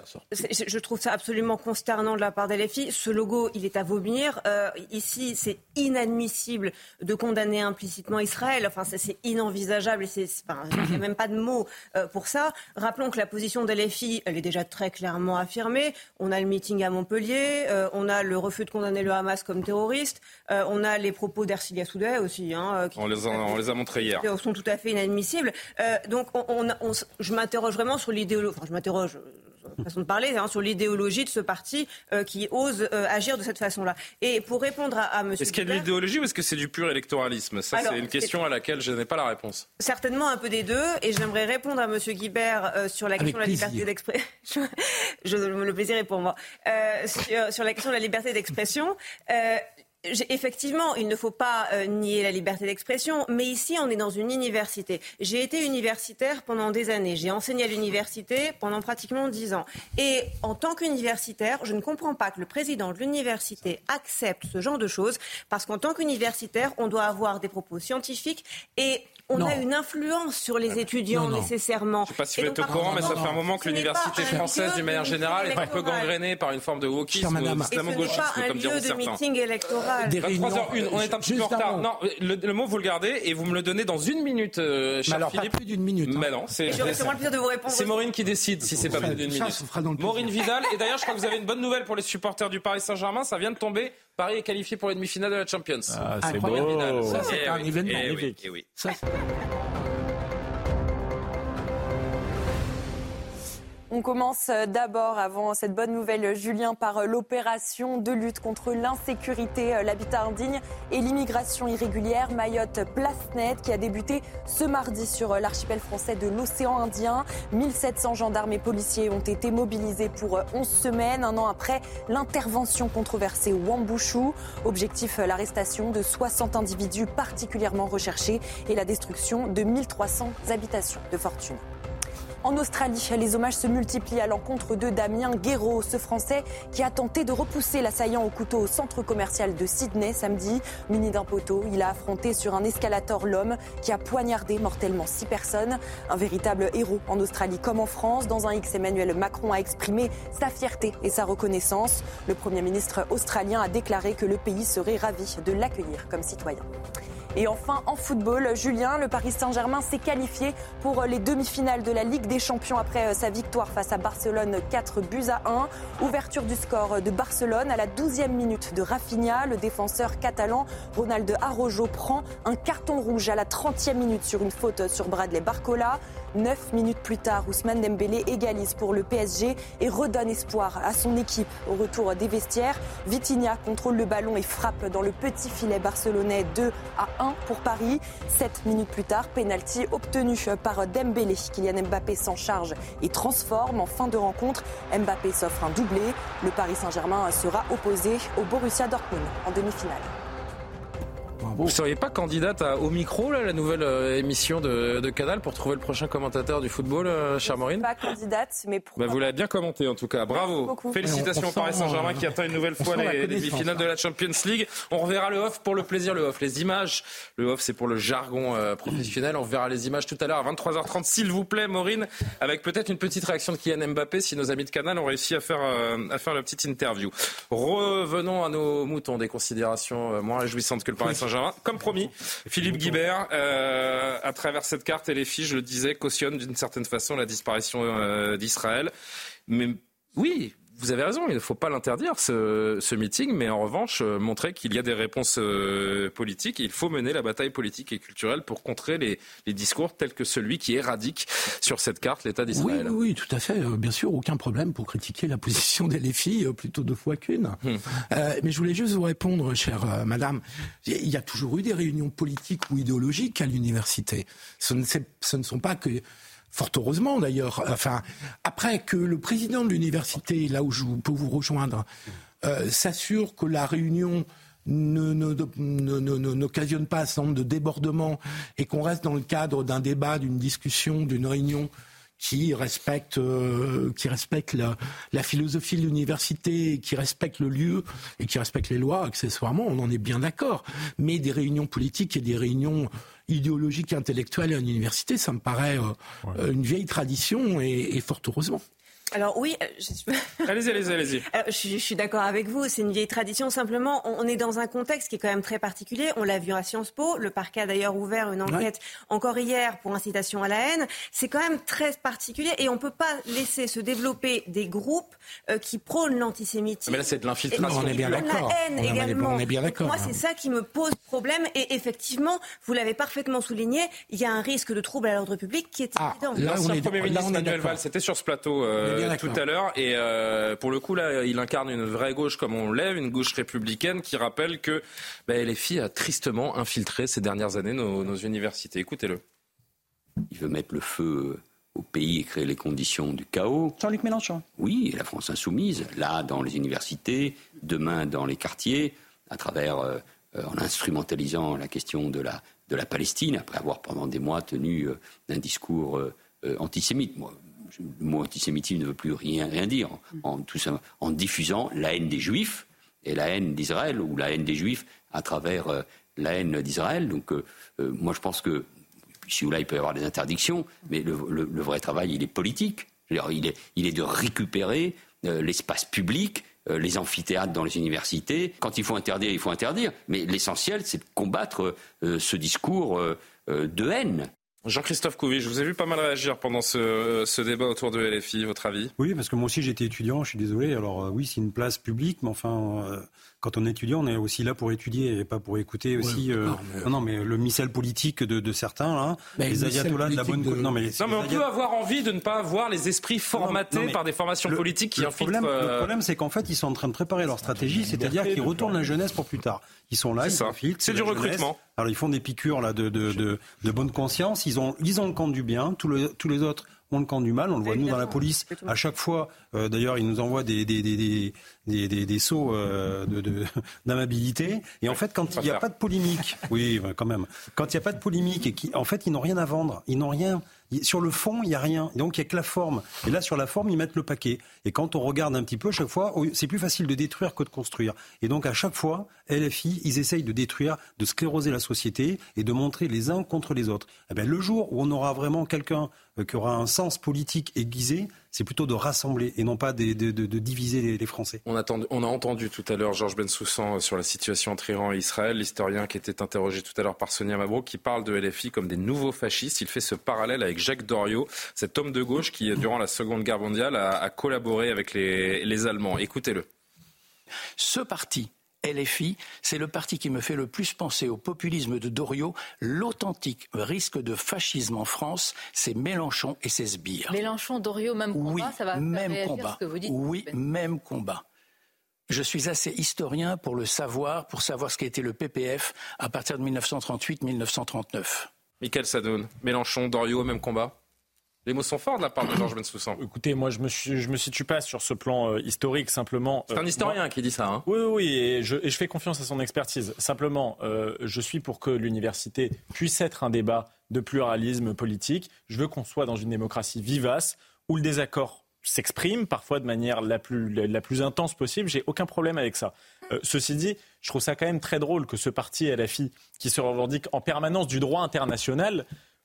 je trouve ça absolument consternant de la part d'LFI. Ce logo, il est à vomir. Ici, c'est inadmissible de condamner implicitement Israël. Enfin, c'est inenvisageable. Il n'y a même pas de mots pour ça. Rappelons que la position d'LFI, elle est déjà très clairement affirmée. On a le meeting à Montpellier, on a le refus de condamner le Hamas comme terroriste, on a les propos d'Ercilia Soudeh aussi. Qui on les a montrés hier. Sont tout à fait inadmissibles. Donc je m'interroge vraiment sur l'idéologie, façon de parler, sur l'idéologie de ce parti qui ose agir de cette façon-là. Et pour répondre à M. Est-ce qu'il y a de l'idéologie ou est-ce que c'est du pur électoralisme ? Ça, c'est une question à laquelle je n'ai pas la réponse. Certainement un peu des deux. Et j'aimerais répondre à M. Guibert sur la question de la liberté d'expression. Le plaisir est pour moi. Sur la question de la liberté d'expression. Effectivement, il ne faut pas nier la liberté d'expression, mais ici, on est dans une université. J'ai été universitaire pendant des années. J'ai enseigné à l'université pendant pratiquement 10 ans. Et en tant qu'universitaire, je ne comprends pas que le président de l'université accepte ce genre de choses, parce qu'en tant qu'universitaire, on doit avoir des propos scientifiques et on a une influence sur les étudiants nécessairement. Je ne sais pas si vous êtes au courant, mais ça fait un moment que l'université française, d'une manière générale, est un peu gangrénée par une forme de wokisme ou d'islamo-gauchisme, comme diront certains. Ce n'est pas un lieu de meeting électoral. 23h01, on est un petit peu en retard. Non, le mot, vous le gardez et vous me le donnez dans 1 minute, cher Philippe. Pas plus d'1 minute. Mais non, c'est Maureen qui décide si c'est pas plus d'1 minute. Maureen Vidal. Et d'ailleurs, je crois que vous avez une bonne nouvelle pour les supporters du Paris Saint-Germain. Ça vient de tomber. Paris est qualifié pour les demi-finales de la Champions. Ah, c'est beau. Ça, c'est un événement. On commence d'abord, avant cette bonne nouvelle, Julien, par l'opération de lutte contre l'insécurité, l'habitat indigne et l'immigration irrégulière Mayotte Place Nette qui a débuté ce mardi sur l'archipel français de l'océan Indien. 1700 gendarmes et policiers ont été mobilisés pour 11 semaines, un an après l'intervention controversée au Wambushu. Objectif, l'arrestation de 60 individus particulièrement recherchés et la destruction de 1300 habitations de fortune. En Australie, les hommages se multiplient à l'encontre de Damien Guéraud, ce Français qui a tenté de repousser l'assaillant au couteau au centre commercial de Sydney samedi. Muni d'un poteau, il a affronté sur un escalator l'homme qui a poignardé mortellement 6 personnes. Un véritable héros en Australie comme en France. Dans un X, Emmanuel Macron a exprimé sa fierté et sa reconnaissance. Le Premier ministre australien a déclaré que le pays serait ravi de l'accueillir comme citoyen. Et enfin, en football, Julien, le Paris Saint-Germain s'est qualifié pour les demi-finales de la Ligue des Champions après sa victoire face à Barcelone 4-1. Ouverture du score de Barcelone à la 12e minute de Rafinha. Le défenseur catalan Ronald Araujo prend un carton rouge à la 30e minute sur une faute sur Bradley Barcola. 9 minutes plus tard, Ousmane Dembélé égalise pour le PSG et redonne espoir à son équipe au retour des vestiaires. Vitinha contrôle le ballon et frappe dans le petit filet barcelonais 2-1 pour Paris. 7 minutes plus tard, pénalty obtenu par Dembélé. Kylian Mbappé s'en charge et transforme. En fin de rencontre, Mbappé s'offre un doublé. Le Paris Saint-Germain sera opposé au Borussia Dortmund en demi-finale. Vous ne seriez pas candidate Au Micro, là, la nouvelle émission de Canal, pour trouver le prochain commentateur du football, chère Maureen? Pas candidate, mais pour... Vous l'avez bien commenté en tout cas. Bravo. Félicitations au Paris Saint-Germain qui atteint une nouvelle fois les demi-finales de la Champions League. On reverra le off pour le plaisir, le off. Les images, le off c'est pour le jargon professionnel. On verra les images tout à l'heure à 23h30, s'il vous plaît, Maureen, avec peut-être une petite réaction de Kylian Mbappé si nos amis de Canal ont réussi à faire la petite interview. Revenons à nos moutons, des considérations moins réjouissantes que le Paris Saint-Germain. Comme promis, Philippe Guibert, à travers cette carte et les fiches, je le disais, cautionne d'une certaine façon la disparition d'Israël. Mais oui, vous avez raison, il ne faut pas l'interdire, ce meeting, mais en revanche, montrer qu'il y a des réponses politiques. Il faut mener la bataille politique et culturelle pour contrer les discours tels que celui qui éradique sur cette carte l'État d'Israël. Oui, tout à fait. Bien sûr, aucun problème pour critiquer la position des LFI, plutôt 2 fois qu'une. Mais je voulais juste vous répondre, chère madame. Il y a toujours eu des réunions politiques ou idéologiques à l'université. Ce ne sont pas que... Fort heureusement d'ailleurs. Enfin, après que le président de l'université, là où je peux vous rejoindre, s'assure que la réunion n'occasionne pas un certain nombre de débordements et qu'on reste dans le cadre d'un débat, d'une discussion, d'une réunion qui respecte la philosophie de l'université, qui respecte le lieu et qui respecte les lois, accessoirement, on en est bien d'accord. Mais des réunions politiques et des réunions idéologiques et intellectuelles à l'université, ça me paraît une vieille tradition et fort heureusement. Alors oui, allez-y. Alors, je suis d'accord avec vous, c'est une vieille tradition. Simplement, on est dans un contexte qui est quand même très particulier. On l'a vu à Sciences Po, le parquet a d'ailleurs ouvert une enquête encore hier pour incitation à la haine. C'est quand même très particulier et on ne peut pas laisser se développer des groupes qui prônent l'antisémitisme. Mais là, c'est de l'infiltration. On est bien d'accord. La haine également. On est bien d'accord. Moi, c'est ça qui me pose problème. Et effectivement, vous l'avez parfaitement souligné, il y a un risque de trouble à l'ordre public qui est évident. L'ancien Premier ministre Manuel Valls, c'était sur ce plateau tout à l'heure. Et pour le coup, là, il incarne une vraie gauche comme on l'aime, une gauche républicaine qui rappelle que les filles a tristement infiltré ces dernières années nos universités. Écoutez-le. Il veut mettre le feu au pays et créer les conditions du chaos. Jean-Luc Mélenchon. Oui, et la France insoumise, là, dans les universités, demain dans les quartiers, à travers, en instrumentalisant la question de la Palestine, après avoir pendant des mois tenu un discours antisémite. Moi, le mot antisémitisme ne veut plus rien dire, en diffusant la haine des Juifs et la haine d'Israël, ou la haine des Juifs à travers la haine d'Israël. Donc moi je pense que, si ou là il peut y avoir des interdictions, mais le vrai travail il est politique. Il est de récupérer l'espace public, les amphithéâtres dans les universités. Quand il faut interdire, mais l'essentiel c'est de combattre ce discours de haine. Jean-Christophe Couvi, je vous ai vu pas mal réagir pendant ce débat autour de LFI, votre avis? Oui, parce que moi aussi j'étais étudiant, je suis désolé. Alors oui, c'est une place publique, mais enfin, quand on est étudiant, on est aussi là pour étudier et pas pour écouter aussi. Non, mais le missel politique de certains, là, les ayatollahs de la bonne. Non, mais on peut avoir envie de ne pas avoir les esprits formatés par des formations politiques qui infiltrent. Le problème, c'est qu'en fait, ils sont en train de préparer leur stratégie, c'est-à-dire qu'ils retournent la jeunesse pour plus tard. Ils sont là, ils infiltrent. C'est du recrutement. Alors ils font des piqûres là de bonne conscience. Ils ont le camp du bien, tous les autres ont le camp du mal. On le voit nous dans la police. À chaque fois, d'ailleurs, ils nous envoient des sauts d'amabilité. Et en fait, quand il n'y a pas de polémique, oui, quand même. Quand il n'y a pas de polémique et en fait, ils n'ont rien à vendre. Ils n'ont rien. Sur le fond, il n'y a rien. Donc, il n'y a que la forme. Et là, sur la forme, ils mettent le paquet. Et quand on regarde un petit peu, à chaque fois, c'est plus facile de détruire que de construire. Et donc, à chaque fois, LFI, ils essayent de détruire, de scléroser la société et de montrer les uns contre les autres. Eh bien, le jour où on aura vraiment quelqu'un qui aura un sens politique aiguisé, c'est plutôt de rassembler et non pas de diviser les Français. On a entendu tout à l'heure Georges Bensoussan sur la situation entre Iran et Israël, l'historien qui était interrogé tout à l'heure par Sonia Mabrouk, qui parle de LFI comme des nouveaux fascistes. Il fait ce parallèle avec Jacques Doriot, cet homme de gauche qui, durant la Seconde Guerre mondiale, a collaboré avec les Allemands. Écoutez-le. Ce parti, LFI, c'est le parti qui me fait le plus penser au populisme de Doriot. L'authentique risque de fascisme en France, c'est Mélenchon et ses sbires. Mélenchon, Doriot, même combat, oui, ça va même faire combat. ce que vous dites. Oui, même combat. Je suis assez historien pour le savoir, pour savoir ce qu'a été le PPF à partir de 1938-1939. Michael Sadoun, Mélenchon, Doriot, même combat. Les mots sont forts de la part de Georges Bensoussan. Écoutez, moi je me situe pas sur ce plan historique, simplement. C'est un historien qui dit ça. Hein. Oui, et je fais confiance à son expertise. Simplement, je suis pour que l'université puisse être un débat de pluralisme politique. Je veux qu'on soit dans une démocratie vivace où le désaccord s'exprime, parfois de manière la plus intense possible. J'ai aucun problème avec ça. Ceci dit, je trouve ça quand même très drôle que ce parti LFI, qui se revendique en permanence du droit international,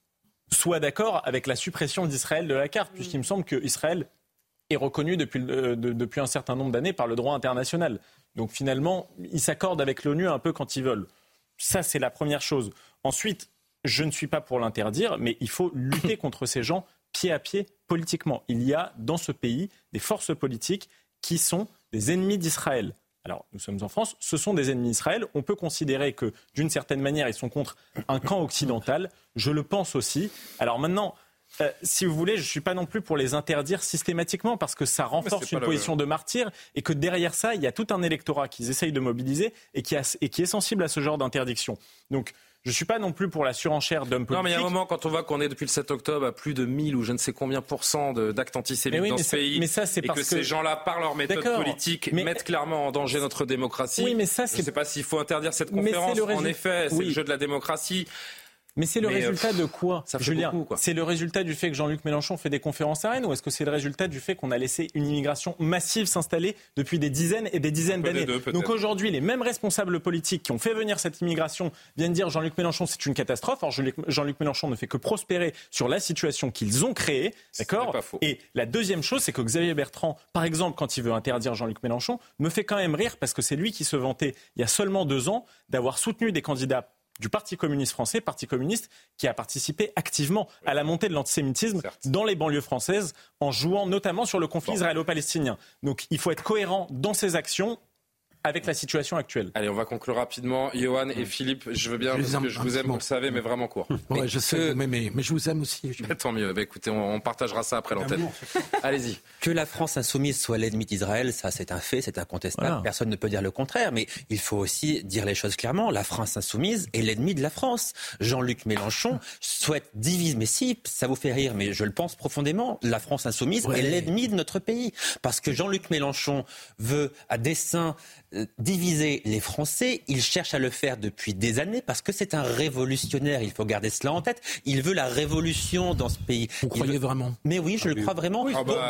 soit d'accord avec la suppression d'Israël de la carte, puisqu'il me semble qu'Israël est reconnu depuis un certain nombre d'années par le droit international. Donc finalement, ils s'accordent avec l'ONU un peu quand ils veulent. Ça, c'est la première chose. Ensuite, je ne suis pas pour l'interdire, mais il faut lutter contre ces gens pied à pied politiquement. Il y a dans ce pays des forces politiques qui sont des ennemis d'Israël. Alors, nous sommes en France, ce sont des ennemis d'Israël. On peut considérer que, d'une certaine manière, ils sont contre un camp occidental. Je le pense aussi. Alors maintenant, si vous voulez, je ne suis pas non plus pour les interdire systématiquement parce que ça renforce une position de martyr et que derrière ça, il y a tout un électorat qu'ils essayent de mobiliser et qui est sensible à ce genre d'interdiction. Donc, je ne suis pas non plus pour la surenchère d'hommes politiques. Non, mais il y a un moment, quand on voit qu'on est depuis le 7 octobre à plus de 1000 ou je ne sais combien % d'actes antisémites dans ce pays, et que ces gens-là, par leur méthode politique, mettent clairement en danger notre démocratie. Oui, mais ça, je ne sais pas s'il faut interdire cette conférence. En effet, c'est le jeu de la démocratie. Mais c'est le résultat de quoi, Julien ? C'est le résultat du fait que Jean-Luc Mélenchon fait des conférences à Rennes, ou est-ce que c'est le résultat du fait qu'on a laissé une immigration massive s'installer depuis des dizaines et des dizaines d'années ? Donc aujourd'hui, les mêmes responsables politiques qui ont fait venir cette immigration viennent dire Jean-Luc Mélenchon, c'est une catastrophe. Or, Jean-Luc Mélenchon ne fait que prospérer sur la situation qu'ils ont créée. D'accord ? Et la deuxième chose, c'est que Xavier Bertrand, par exemple, quand il veut interdire Jean-Luc Mélenchon, me fait quand même rire parce que c'est lui qui se vantait, il y a seulement 2 ans, d'avoir soutenu des candidats du Parti communiste français, Parti communiste qui a participé activement à la montée de l'antisémitisme dans les banlieues françaises en jouant notamment sur le conflit israélo-palestinien. Donc il faut être cohérent dans ses actions avec la situation actuelle. Allez, on va conclure rapidement. Johan et Philippe, je veux bien, parce que je vous aime, vous le savez, mais vraiment court. Ouais, je sais, mais je vous aime aussi. Tant mieux. Écoutez, on partagera ça après l'antenne. Allez-y. Que la France insoumise soit l'ennemi d'Israël, ça c'est un fait, c'est incontestable. Voilà. Personne ne peut dire le contraire, mais il faut aussi dire les choses clairement. La France insoumise est l'ennemi de la France. Jean-Luc Mélenchon souhaite diviser. Mais si, ça vous fait rire, mais je le pense profondément. La France insoumise est l'ennemi de notre pays. Parce que Jean-Luc Mélenchon veut, à dessein, diviser les Français. Il cherche à le faire depuis des années parce que c'est un révolutionnaire. Il faut garder cela en tête. Il veut la révolution dans ce pays. Vous croyez vraiment ? Mais oui, je le crois vraiment.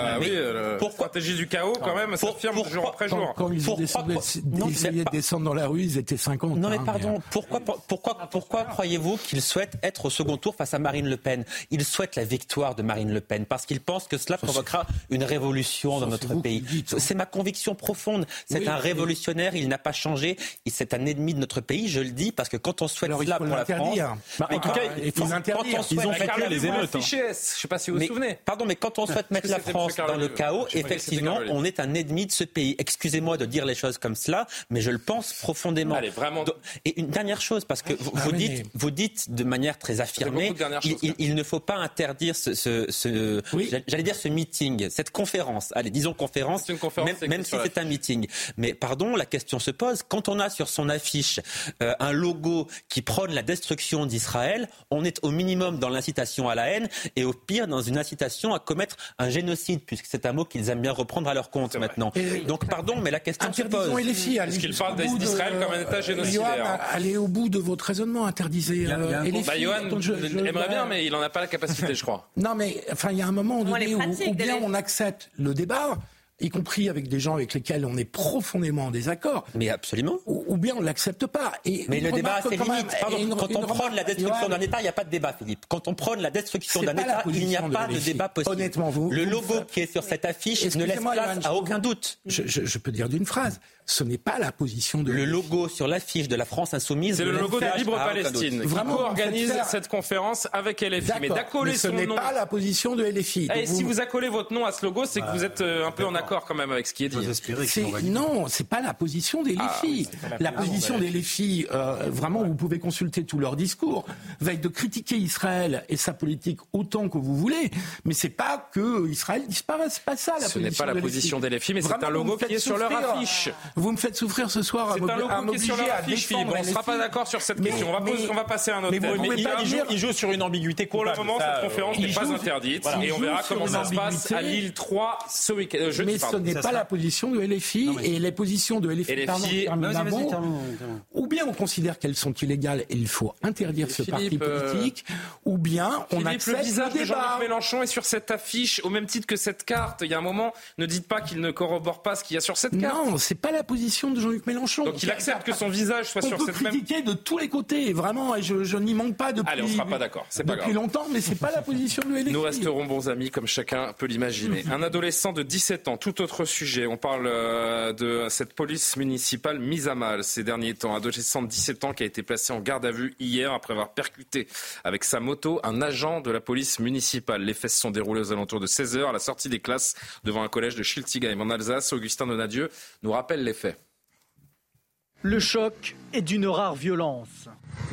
Pourquoi stratégie du chaos, quand même, s'affirme jour après jour. Quand ils essayaient de descendre dans la rue, ils étaient 50. Non, mais pardon. Pourquoi croyez-vous qu'il souhaite être au second tour face à Marine Le Pen ? Il souhaite la victoire de Marine Le Pen parce qu'il pense que cela provoquera une révolution dans notre pays. C'est ma conviction profonde. C'est un révolutionnaire. partenaire, il n'a pas changé. C'est un ennemi de notre pays, je le dis, parce que quand on souhaite cela pour la France... En tout cas, ils ont fait les émeutes. Je ne sais pas si vous vous souvenez. Pardon, mais quand on souhaite mettre la France dans le chaos, effectivement, on est un ennemi de ce pays. Excusez-moi de dire les choses comme cela, mais je le pense profondément. Allez, vraiment... Et une dernière chose, parce que vous dites de manière très affirmée, il ne faut pas interdire j'allais dire ce meeting, cette conférence. Allez, disons conférence, même si c'est un meeting. Mais pardon, la question se pose, quand on a sur son affiche un logo qui prône la destruction d'Israël, on est au minimum dans l'incitation à la haine et au pire dans une incitation à commettre un génocide, puisque c'est un mot qu'ils aiment bien reprendre à leur compte maintenant. Donc pardon, mais la question se pose. Est-ce qu'ils parlent d'Israël comme un État génocidaire? Allez au bout de votre raisonnement, interdisez Johan aimerait bien, mais il n'en a pas la capacité, je crois. Non, mais enfin, il y a un moment donné où bien on accepte le débat, y compris avec des gens avec lesquels on est profondément en désaccord. Mais absolument. Ou bien on ne l'accepte pas. Mais le débat a ses limites. Quand on prône la destruction d'un État, il n'y a pas de débat, Philippe. Quand on prône la destruction d'un État, il n'y a pas de débat possible. Honnêtement, le logo qui est sur cette affiche ne laisse place à aucun doute. Je peux dire d'une phrase. Ce n'est pas la position de... Le logo sur l'affiche de la France Insoumise... C'est le logo de Libre Palestine qui organise cette conférence avec LFI. Mais d'accoler son nom... ce n'est pas la position de LFI. Et si vous accolez votre nom à ce logo, c'est que vous êtes un peu en accord quand même avec ce qui est dit. Non, c'est pas la position des LFI. La position des LFI, vraiment, vous pouvez consulter tout leur discours, va être de critiquer Israël et sa politique autant que vous voulez, mais c'est pas que Israël disparaisse. C'est pas ça la position de LFI. Ce n'est pas la position des LFI, mais c'est un logo qui est sur leur affiche. Vous me faites souffrir ce soir. C'est un logo qui est sur leur affiche, Philippe. On ne sera pas d'accord sur cette question. On va passer à un autre thème. Il joue sur une ambiguïté. Pour le moment, cette conférence n'est pas interdite. Et on verra comment ça se passe à Lille 3 ce week-end. Mais ce n'est pas la position de LFI. Et les positions de LFI, ou bien on considère qu'elles sont illégales et il faut interdire ce parti politique, ou bien on accepte le visage le de débat. Jean-Luc Mélenchon est sur cette affiche au même titre que cette carte. Il y a un moment, ne dites pas qu'il ne corrobore pas ce qu'il y a sur cette carte. Non, c'est pas la position de Jean-Luc Mélenchon. Donc il accepte que son visage soit sur cette même... On peut critiquer de tous les côtés, vraiment, et je n'y manque pas depuis... Allez, on ne sera pas d'accord, c'est pas grave. Depuis longtemps, mais c'est pas la position de LFI. Nous resterons bons amis, comme chacun peut l'imaginer. Un adolescent de 17 ans, tout autre sujet. On parle de cette police municipale mise à mal ces derniers temps. Un adolescent de 17 ans qui a été placé en garde à vue hier après avoir percuté avec sa moto un agent de la police municipale. Les faits se sont déroulés aux alentours de 16h à la sortie des classes devant un collège de Schiltigheim en Alsace. Augustin Donadieu nous rappelle les faits. Le choc est d'une rare violence.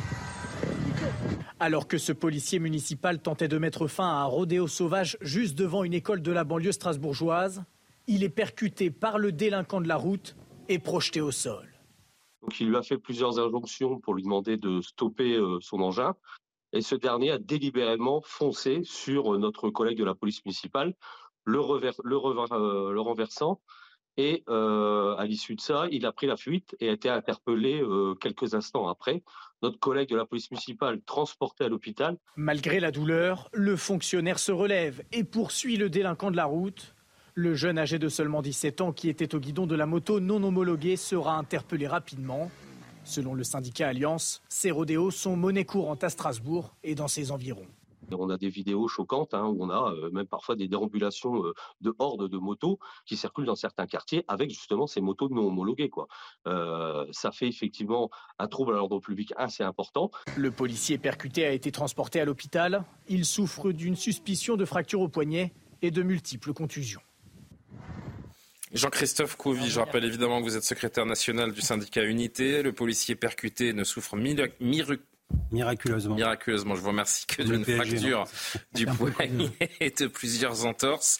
Alors que ce policier municipal tentait de mettre fin à un rodéo sauvage juste devant une école de la banlieue strasbourgeoise, il est percuté par le délinquant de la route et projeté au sol. Donc il lui a fait plusieurs injonctions pour lui demander de stopper son engin. Et ce dernier a délibérément foncé sur notre collègue de la police municipale, le renversant. Et à l'issue de ça, il a pris la fuite et a été interpellé quelques instants après. Notre collègue de la police municipale transporté à l'hôpital. Malgré la douleur, le fonctionnaire se relève et poursuit le délinquant de la route. Le jeune âgé de seulement 17 ans qui était au guidon de la moto non homologuée sera interpellé rapidement. Selon le syndicat Alliance, ces rodéos sont monnaie courante à Strasbourg et dans ses environs. On a des vidéos choquantes où on a même parfois des déambulations de hordes de motos qui circulent dans certains quartiers avec justement ces motos non homologuées. Ça fait effectivement un trouble à l'ordre public assez important. Le policier percuté a été transporté à l'hôpital. Il souffre d'une suspicion de fracture au poignet et de multiples contusions. Jean-Christophe Couvi, je rappelle évidemment que vous êtes secrétaire national du syndicat Unité. Le policier percuté ne souffre miraculeusement, je vous remercie, que d'une fracture du poignet et de plusieurs entorses.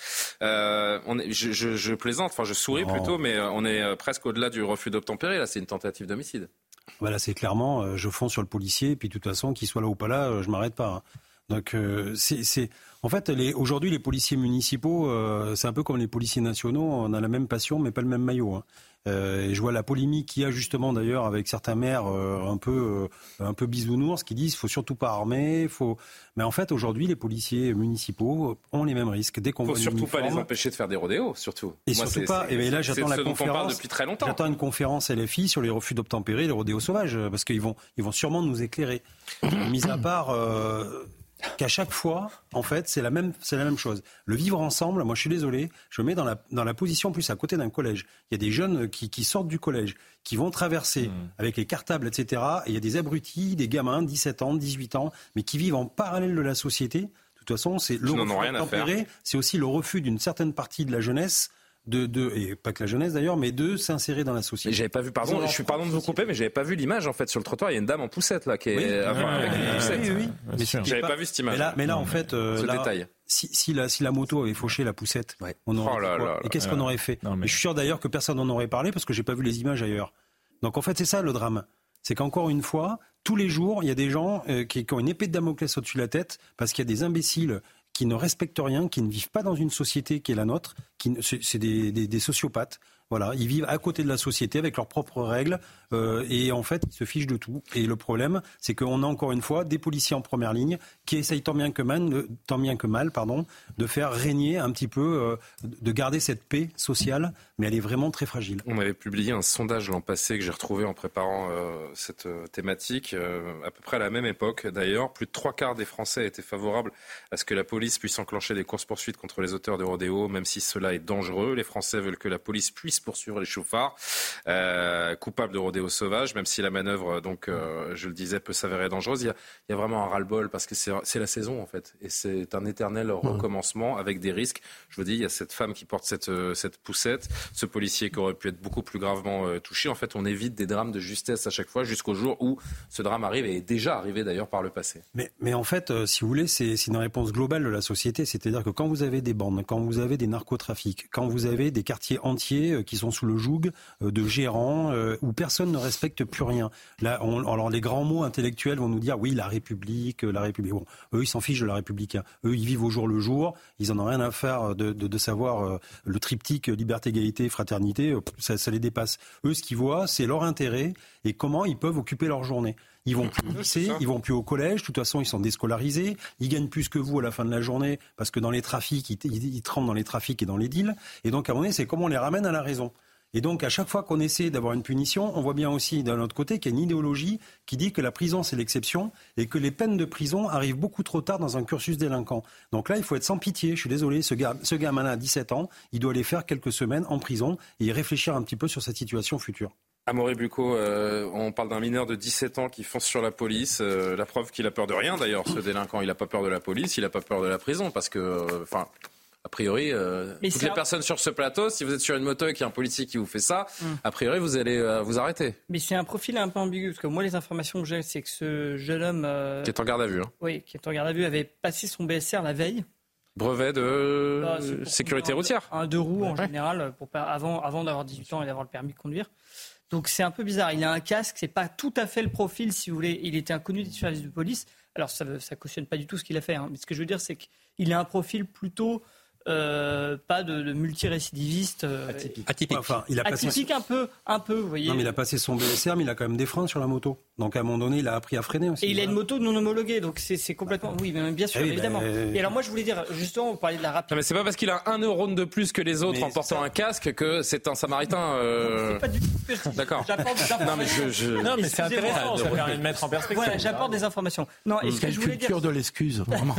Je plaisante, je souris plutôt, mais on est presque au-delà du refus d'obtempérer. Là, c'est une tentative d'homicide. Voilà, c'est clairement, je fonce sur le policier, et puis de toute façon, qu'il soit là ou pas là, je m'arrête pas. Donc, en fait, aujourd'hui, les policiers municipaux, c'est un peu comme les policiers nationaux, on a la même passion, mais pas le même maillot. Et je vois la polémique qu'il y a justement d'ailleurs avec certains maires un peu bisounours qui disent qu'il ne faut surtout pas armer. Mais en fait, aujourd'hui, les policiers municipaux ont les mêmes risques. Dès qu'on voit surtout pas les empêcher de faire des rodéos, surtout. Et moi, surtout pas. Et là, j'attends la conférence. On parle depuis très longtemps. J'attends une conférence LFI sur les refus d'obtempérer, les rodéos sauvages, parce qu'ils vont sûrement nous éclairer. Mis à part. qu'à chaque fois, en fait, c'est la même chose. Le vivre ensemble, moi je suis désolé, je me mets dans la position plus à côté d'un collège. Il y a des jeunes qui sortent du collège, qui vont traverser avec les cartables, etc. Et il y a des abrutis, des gamins, 17 ans, 18 ans, mais qui vivent en parallèle de la société. De toute façon, c'est le refus tempéré, c'est aussi le refus d'une certaine partie de la jeunesse et pas que la jeunesse d'ailleurs, mais de s'insérer dans la société. Mais j'avais pas vu, pardon de vous couper, mais j'avais pas vu l'image en fait sur le trottoir. Il y a une dame en poussette là qui est avec une poussette. Oui. Mais j'avais pas vu cette image. Mais là en fait, détail. Si la moto avait fauché la poussette, on aurait et qu'est-ce qu'on aurait fait? Et je suis sûr d'ailleurs que personne n'en aurait parlé parce que j'ai pas vu les images ailleurs. Donc en fait, c'est ça le drame. C'est qu'encore une fois, tous les jours, il y a des gens qui ont une épée de Damoclès au-dessus de la tête parce qu'il y a des imbéciles qui ne respectent rien, qui ne vivent pas dans une société qui est la nôtre, c'est des sociopathes. Voilà, ils vivent à côté de la société avec leurs propres règles et en fait, ils se fichent de tout. Et le problème, c'est qu'on a encore une fois des policiers en première ligne qui essayent tant bien que mal, de faire régner un petit peu, de garder cette paix sociale, mais elle est vraiment très fragile. On avait publié un sondage l'an passé que j'ai retrouvé en préparant cette thématique, à peu près à la même époque d'ailleurs. Plus de 3/4 des Français étaient favorables à ce que la police puisse enclencher des courses-poursuites contre les auteurs de rodéo, même si cela est dangereux. Les Français veulent que la police puisse poursuivre les chauffards coupables de rodéo sauvage, même si la manœuvre, je le disais, peut s'avérer dangereuse. Il y a vraiment un ras-le-bol parce que c'est la saison en fait, et c'est un éternel recommencement avec des risques. Je vous dis, il y a cette femme qui porte cette poussette, ce policier qui aurait pu être beaucoup plus gravement touché. En fait, on évite des drames de justesse à chaque fois jusqu'au jour où ce drame arrive et est déjà arrivé d'ailleurs par le passé. Mais en fait, si vous voulez, c'est une réponse globale de la société. C'est-à-dire que quand vous avez des bandes, quand vous avez des narcotrafics, quand vous avez des quartiers entiers qui sont sous le joug de gérants où personne ne respecte plus rien. Là, alors les grands mots intellectuels vont nous dire oui, la République. Bon, eux, ils s'en fichent de la République. Hein. Eux, ils vivent au jour le jour. Ils en ont rien à faire de savoir le triptyque liberté, égalité, fraternité. Ça les dépasse. Eux, ce qu'ils voient, c'est leur intérêt et comment ils peuvent occuper leur journée. Ils vont plus au lycée, ils vont plus au collège. De toute façon, ils sont déscolarisés. Ils gagnent plus que vous à la fin de la journée parce que dans les trafics, ils trempent dans les trafics et dans les deals. Et donc, à un moment donné, c'est comment on les ramène à la raison. Et donc, à chaque fois qu'on essaie d'avoir une punition, on voit bien aussi d'un autre côté qu'il y a une idéologie qui dit que la prison, c'est l'exception et que les peines de prison arrivent beaucoup trop tard dans un cursus délinquant. Donc là, il faut être sans pitié. Je suis désolé, ce gamin-là a 17 ans, il doit aller faire quelques semaines en prison et y réfléchir un petit peu sur sa situation future. Amaury Bucco, on parle d'un mineur de 17 ans qui fonce sur la police. La preuve qu'il a peur de rien d'ailleurs, ce délinquant. Il n'a pas peur de la police, il n'a pas peur de la prison parce que... A priori, toutes les personnes sur ce plateau, si vous êtes sur une moto et qu'il y a un policier qui vous fait ça, a priori, vous allez vous arrêter. Mais c'est un profil un peu ambigu, parce que moi, les informations que j'ai, c'est que ce jeune homme... qui est en garde à vue. Oui, qui est en garde à vue, avait passé son BSR la veille. Brevet de sécurité routière. Un 2 roues en général, avant d'avoir 18 ans et d'avoir le permis de conduire. Donc c'est un peu bizarre. Il a un casque, c'est pas tout à fait le profil, si vous voulez. Il était inconnu des services de police. Alors ça cautionne pas du tout ce qu'il a fait. Hein. Mais ce que je veux dire, c'est qu'il a un profil plutôt... pas de multirécidiviste atypique. Enfin, il a passé atypique un peu, vous voyez. Non, mais il a passé son BSR, mais il a quand même des freins sur la moto. Donc à un moment donné, il a appris à freiner aussi. Et il a une moto non homologuée, donc c'est complètement. Oui, mais bien sûr, évidemment. Et alors moi, je voulais dire, justement, vous parlez de la rapidité. Non, mais c'est pas parce qu'il a 1 euro de plus que les autres en portant un casque que c'est un Samaritain. C'est pas du tout. D'accord. Non, mais c'est intéressant de mettre en perspective. Voilà, j'apporte des informations. Non, et ce que je voulais dire. Culture de l'excuse, vraiment.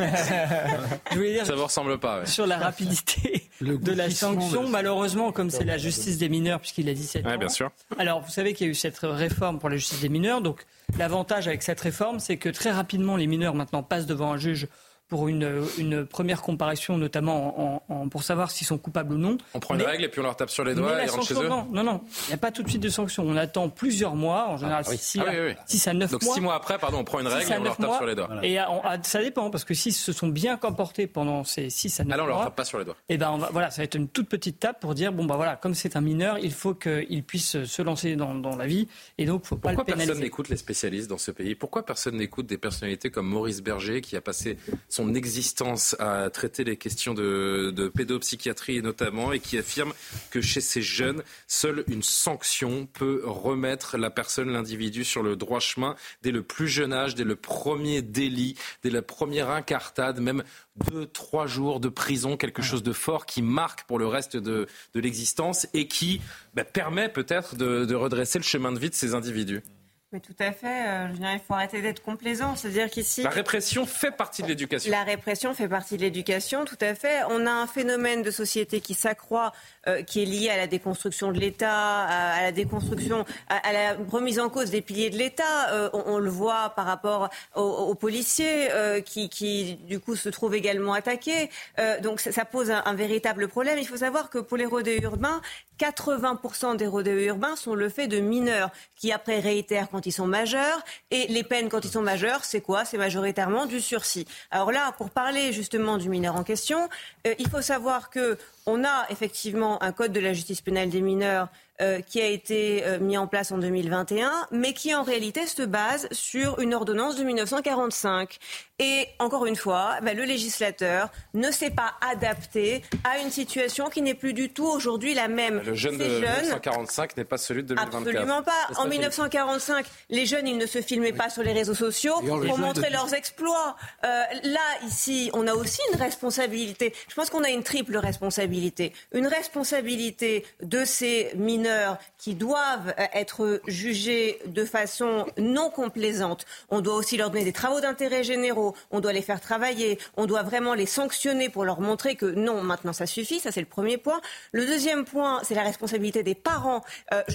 Je voulais dire. Ça vous ressemble pas. Ouais. Sur la rapidité de la sanction, malheureusement, comme c'est la justice des mineurs, puisqu'il a 17 ans. Ouais, bien sûr. Alors, vous savez qu'il y a eu cette réforme pour la justice des mineurs. Donc, l'avantage avec cette réforme, c'est que très rapidement, les mineurs maintenant passent devant un juge pour une première comparaison, notamment pour savoir s'ils sont coupables ou non. On prend une règle et puis on leur tape sur les doigts et ils rentrent chez eux. Non, il n'y a pas tout de suite de sanction. On attend plusieurs mois, en général 6 à 9 mois. Donc 6 mois après, on prend une règle et on leur tape sur les doigts. Et ça dépend, parce que s'ils se sont bien comportés pendant ces 6 à 9 mois... Alors on leur tape pas sur les doigts. Et ça va être une toute petite tape pour dire, comme c'est un mineur, il faut qu'il puisse se lancer dans la vie, et donc il ne faut pas le pénaliser. Pourquoi personne n'écoute les spécialistes dans ce pays ? Pourquoi personne n'écoute des personnalités comme Maurice Berger, qui a passé son existence à traiter les questions de pédopsychiatrie notamment, et qui affirme que chez ces jeunes, seule une sanction peut remettre la personne, l'individu sur le droit chemin dès le plus jeune âge, dès le premier délit, dès la première incartade, même 2-3 jours de prison, quelque chose de fort qui marque pour le reste de l'existence et qui permet peut-être de redresser le chemin de vie de ces individus. Mais tout à fait. Il faut arrêter d'être complaisant. C'est-à-dire qu'ici... La répression fait partie de l'éducation. La répression fait partie de l'éducation, tout à fait. On a un phénomène de société qui s'accroît, qui est lié à la déconstruction de l'État, à la déconstruction, à la remise en cause des piliers de l'État. On le voit par rapport aux policiers qui, du coup, se trouvent également attaqués. Donc ça pose un véritable problème. Il faut savoir que pour les rodéos urbains, 80% des rodéos urbains sont le fait de mineurs qui après réitèrent quand ils sont majeurs. Et les peines quand ils sont majeurs, c'est quoi ? C'est majoritairement du sursis. Alors là, pour parler justement du mineur en question, il faut savoir qu'on a effectivement un code de la justice pénale des mineurs qui a été mis en place en 2021, mais qui en réalité se base sur une ordonnance de 1945. Et encore une fois, le législateur ne s'est pas adapté à une situation qui n'est plus du tout aujourd'hui la même. Le jeune de 1945 n'est pas celui de 2024. Absolument pas. En 1945, les jeunes, ils ne se filmaient pas sur les réseaux sociaux pour montrer leurs exploits. Là, ici, on a aussi une responsabilité. Je pense qu'on a une triple responsabilité. Une responsabilité de ces mineurs qui doivent être jugés de façon non complaisante. On doit aussi leur donner des travaux d'intérêt généraux, on doit les faire travailler, on doit vraiment les sanctionner pour leur montrer que non, maintenant ça suffit, ça c'est le premier point. Le deuxième point, c'est la responsabilité des parents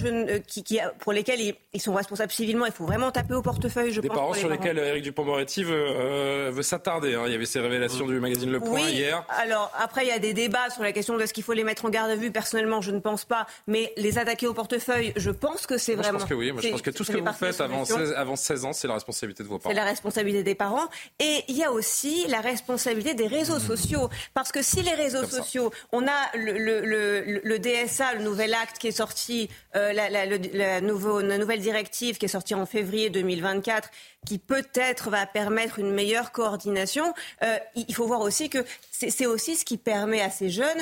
pour lesquels ils sont responsables civilement. Il faut vraiment taper au portefeuille, je pense. Des parents sur lesquels Éric Dupond-Moretti veut s'attarder. Il y avait ces révélations du magazine Le Point hier. Alors après, il y a des débats sur la question de est-ce qu'il faut les mettre en garde à vue. Personnellement, je ne pense pas, mais les attaquer au portefeuille, je pense que c'est vraiment... Je pense que oui. Je pense que tout ce que vous faites avant 16 ans, c'est la responsabilité de vos parents. C'est la responsabilité des parents. Et il y a aussi la responsabilité des réseaux sociaux. Parce que si les réseaux sociaux... On a le DSA, le nouvel acte qui est sorti, la nouvelle directive qui est sortie en février 2024, qui peut-être va permettre une meilleure coordination. Il faut voir aussi que c'est aussi ce qui permet à ces jeunes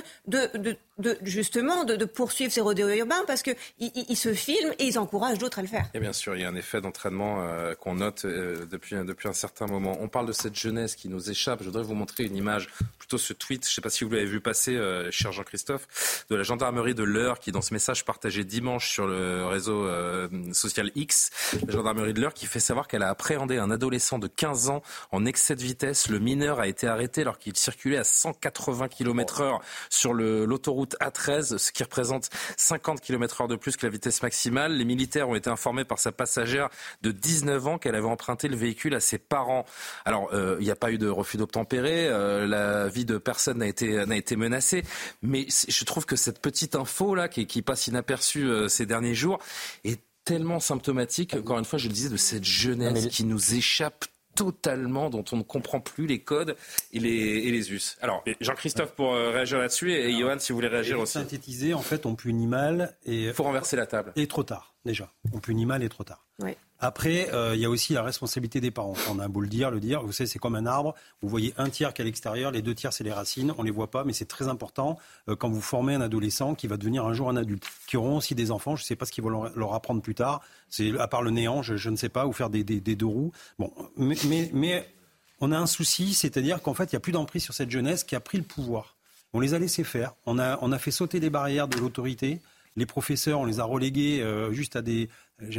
de poursuivre ces rodéos urbains parce qu'ils se filment et ils encouragent d'autres à le faire. Et bien sûr, il y a un effet d'entraînement qu'on note depuis un certain moment. On parle de cette jeunesse qui nous échappe. Je voudrais vous montrer une image, plutôt ce tweet, je ne sais pas si vous l'avez vu passer, cher Jean-Christophe, de la gendarmerie de l'Eure qui, dans ce message partagé dimanche sur le réseau social X, la gendarmerie de l'Eure qui fait savoir qu'elle a appréhendé un adolescent de 15 ans en excès de vitesse. Le mineur a été arrêté alors qu'il circulait à 180 km/h sur l'autoroute A13, ce qui représente 50 km/h de plus que la vitesse maximale. Les militaires ont été informés par sa passagère de 19 ans qu'elle avait emprunté le véhicule à ses parents. Alors, il n'y a pas eu de refus d'obtempérer, la vie de personne n'a été menacée, mais je trouve que cette petite info là qui passe inaperçue ces derniers jours est tellement symptomatique, encore une fois, je le disais, de cette jeunesse qui nous échappe totalement, dont on ne comprend plus les codes et les us. Alors, Jean-Christophe pour réagir là-dessus et Johan, si vous voulez réagir aussi. Synthétiser, en fait, on punit mal et... Il faut renverser la table. Et trop tard, déjà. On punit mal et trop tard. Oui. Après, il y a aussi la responsabilité des parents. On a beau le dire, vous savez, c'est comme un arbre. Vous voyez un tiers qui est à l'extérieur, les 2 tiers, c'est les racines. On les voit pas, mais c'est très important quand vous formez un adolescent qui va devenir un jour un adulte, qui auront aussi des enfants. Je ne sais pas ce qu'ils vont leur apprendre plus tard. C'est à part le néant, je ne sais pas, ou faire des 2 roues. Bon, mais on a un souci, c'est-à-dire qu'en fait, il n'y a plus d'emprise sur cette jeunesse qui a pris le pouvoir. On les a laissés faire. On a fait sauter les barrières de l'autorité. Les professeurs, on les a relégués juste à des...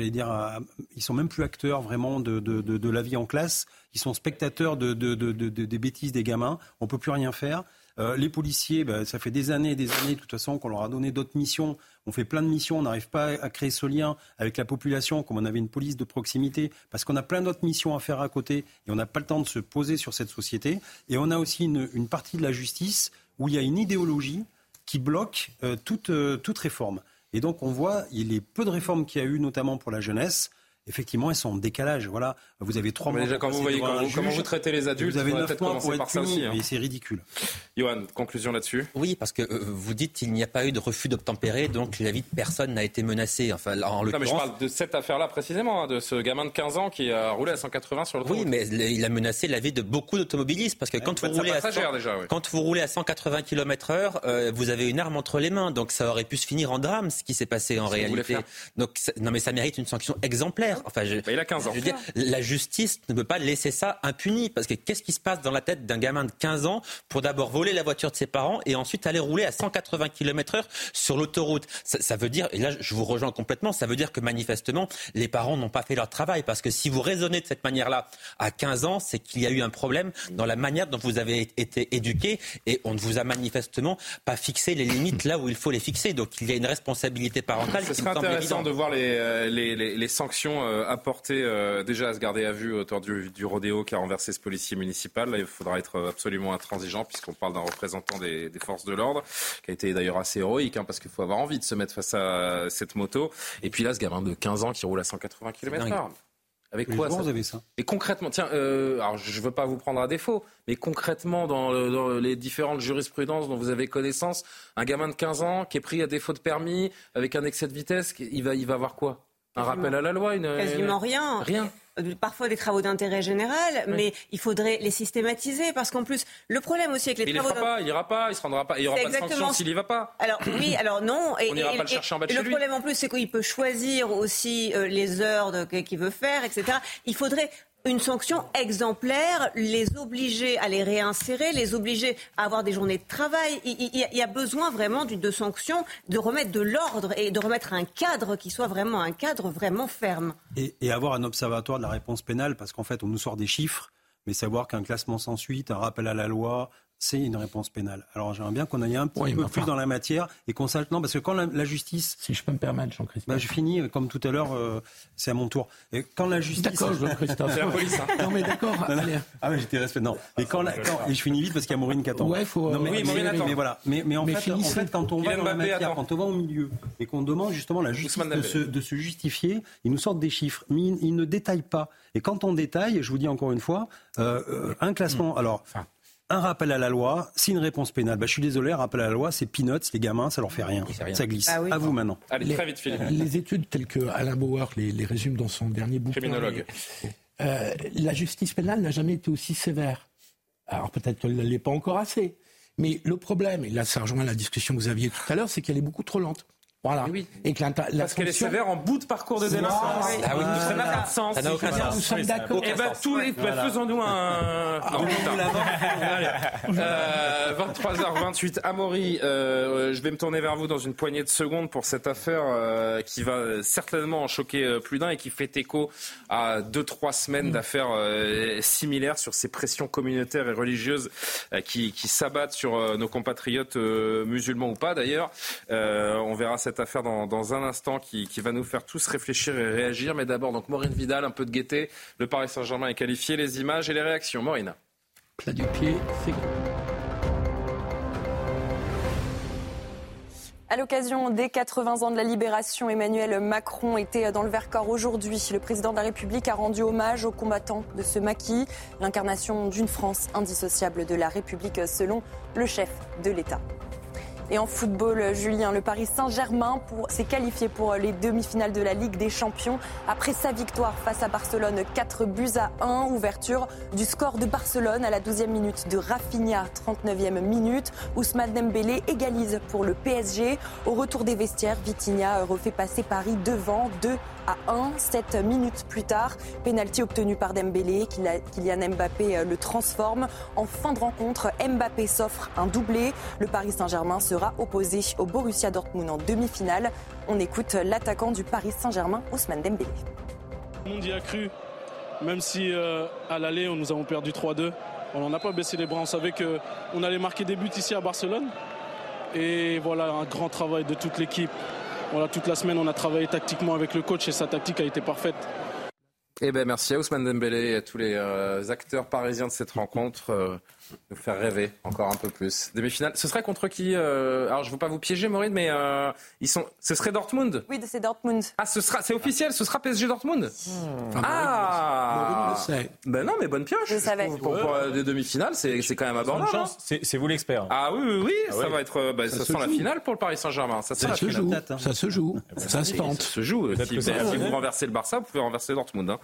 ils sont même plus acteurs vraiment de la vie en classe. Ils sont spectateurs des bêtises des gamins. On peut plus rien faire. Les policiers, ça fait des années et des années, de toute façon, qu'on leur a donné d'autres missions. On fait plein de missions. On n'arrive pas à créer ce lien avec la population, comme on avait une police de proximité, parce qu'on a plein d'autres missions à faire à côté et on n'a pas le temps de se poser sur cette société. Et on a aussi une partie de la justice où il y a une idéologie qui bloque toute réforme. Et donc on voit, les peu de réformes qu'il y a eu, notamment pour la jeunesse, effectivement, elles sont en décalage. Voilà, vous avez 3 mois. Déjà, quand vous voyez comment vous traitez les adultes, vous avez 9 mois pour être puni, mais c'est ridicule. Johan, conclusion là-dessus. Oui, parce que vous dites qu'il n'y a pas eu de refus d'obtempérer, donc la vie de personne n'a été menacée. Enfin, en l'occurrence... Non, mais je parle de cette affaire-là précisément, de ce gamin de 15 ans qui a roulé à 180 sur le route. Oui, mais il a menacé la vie de beaucoup d'automobilistes, parce que quand vous roulez à 180 km/h, vous avez une arme entre les mains, donc ça aurait pu se finir en drame, ce qui s'est passé en réalité. Donc, non, mais ça mérite une sanction exemplaire. dire. Enfin, il a 15 ans. Je veux dire, la justice ne peut pas laisser ça impuni. Parce que qu'est-ce qui se passe dans la tête d'un gamin de 15 ans pour d'abord voler la voiture de ses parents et ensuite aller rouler à 180 km/h sur l'autoroute? Ça veut dire, et là je vous rejoins complètement, ça veut dire que manifestement les parents n'ont pas fait leur travail. Parce que si vous raisonnez de cette manière-là à 15 ans, c'est qu'il y a eu un problème dans la manière dont vous avez été éduqué et on ne vous a manifestement pas fixé les limites là où il faut les fixer. Donc il y a une responsabilité parentale. Ce serait intéressant de voir les sanctions apportées déjà à se garder à vue autour du rodéo qui a renversé ce policier municipal. Là, il faudra être absolument intransigeant puisqu'on parle d'un représentant des forces de l'ordre qui a été d'ailleurs assez héroïque parce qu'il faut avoir envie de se mettre face à cette moto. Et puis là, ce gamin de 15 ans qui roule à 180 km/h. Avec quoi ça ? Vous avez ça. Et concrètement, tiens, alors je ne veux pas vous prendre à défaut, mais concrètement, dans les différentes jurisprudences dont vous avez connaissance, un gamin de 15 ans qui est pris à défaut de permis, avec un excès de vitesse, il va avoir quoi ? Un rappel à la loi Quasiment rien. Rien. Parfois des travaux d'intérêt général, mais il faudrait les systématiser parce qu'en plus, le problème aussi avec les travaux... Il ira pas, il se rendra pas, il n'y aura pas de sanction s'il n'y va pas. Alors oui, alors non. On n'ira pas le chercher en bas de chez lui. Le problème en plus, c'est qu'il peut choisir aussi les heures qu'il veut faire, etc. Il faudrait une sanction exemplaire, les obliger à les réinsérer, les obliger à avoir des journées de travail. Il y a besoin vraiment de sanctions, de remettre de l'ordre et de remettre un cadre qui soit vraiment un cadre vraiment ferme. Et avoir un observatoire de la réponse pénale, parce qu'en fait, on nous sort des chiffres, mais savoir qu'un classement sans suite, un rappel à la loi, c'est une réponse pénale. Alors j'aimerais bien qu'on aille un petit peu plus dans la matière et qu'on sache... Non, parce que quand la justice... Si je peux me permettre, Jean-Christophe. Je finis, comme tout à l'heure, c'est à mon tour. Et quand la justice... D'accord, Jean-Christophe. C'est la police. Hein. Non, mais d'accord. Ah mais j'étais respect. Non. Et et je finis vite parce qu'il y a Maureen qui attend. Ouais, faut... Non, oui, Maureen attend. Mais voilà. Mais en fait, quand on va dans la matière, quand on va au milieu et qu'on demande justement la justice de se justifier, ils nous sortent des chiffres, mais ils ne détaillent pas. Et quand on détaille, je vous dis encore une fois, un classement... Alors... Un rappel à la loi, c'est une réponse pénale. Je suis désolé, un rappel à la loi, c'est peanuts, les gamins, ça leur fait rien. Ça glisse. Ah oui. À vous maintenant. Allez, très vite, Philippe. Les études telles que Alain Bauer les résume dans son dernier bouquin. Criminologue. La justice pénale n'a jamais été aussi sévère. Alors peut-être qu'elle ne l'est pas encore assez. Mais le problème, et là ça rejoint la discussion que vous aviez tout à l'heure, c'est qu'elle est beaucoup trop lente. Voilà. Oui. Et que parce qu'elle est sévère en bout de parcours de délinquance. Ah oui, ça n'a pas de sens. Ça n'a aucun sens. Nous sommes d'accord. Et faisons-nous un... Non, allez. 23h28, Amaury, je vais me tourner vers vous dans une poignée de secondes pour cette affaire qui va certainement en choquer plus d'un et qui fait écho à 2-3 semaines d'affaires similaires sur ces pressions communautaires et religieuses qui s'abattent sur nos compatriotes musulmans ou pas d'ailleurs. On verra cette affaire dans un instant qui va nous faire tous réfléchir et réagir. Mais d'abord, donc Maureen Vidal, un peu de gaieté. Le Paris Saint-Germain est qualifié. Les images et les réactions. Maureen. Plat du pied, c'est... À l'occasion des 80 ans de la Libération, Emmanuel Macron était dans le Vercors aujourd'hui. Le président de la République a rendu hommage aux combattants de ce maquis, l'incarnation d'une France indissociable de la République selon le chef de l'État. Et en football, Julien, le Paris Saint-Germain s'est qualifié pour les demi-finales de la Ligue des Champions après sa victoire face à Barcelone, 4-1. Ouverture du score de Barcelone à la 12e minute de Rafinha, 39e minute. Ousmane Dembélé égalise pour le PSG. Au retour des vestiaires, Vitinha refait passer Paris devant 2-1. 7 minutes plus tard, pénalty obtenu par Dembélé, Kylian Mbappé le transforme. En fin de rencontre, Mbappé s'offre un doublé. Le Paris Saint-Germain sera opposé au Borussia Dortmund en demi-finale. On écoute l'attaquant du Paris Saint-Germain, Ousmane Dembélé. Tout le monde y a cru, même si à l'aller, nous avons perdu 3-2. On n'a pas baissé les bras, on savait qu'on allait marquer des buts ici à Barcelone. Et voilà, un grand travail de toute l'équipe. Voilà, toute la semaine, on a travaillé tactiquement avec le coach et sa tactique a été parfaite. Eh ben, merci à Ousmane Dembélé et à tous les acteurs parisiens de cette rencontre. Nous faire rêver encore un peu plus. Demi-finale, ce serait contre qui alors je ne veux pas vous piéger, Maureen, mais ce serait Dortmund. Oui, c'est Dortmund. Ah, c'est officiel, ce sera PSG Dortmund. Maureen le sait. Ben non, mais bonne pioche. Je savais. Pour des demi-finales, c'est quand même abordable. Hein. C'est vous l'expert. Ah oui, ça va être. Ça sent la finale pour le Paris Saint-Germain. Ça se joue. Ça se joue. Ça se tente. Ça se joue. Si vous renversez le Barça, vous pouvez renverser Dortmund. Hein.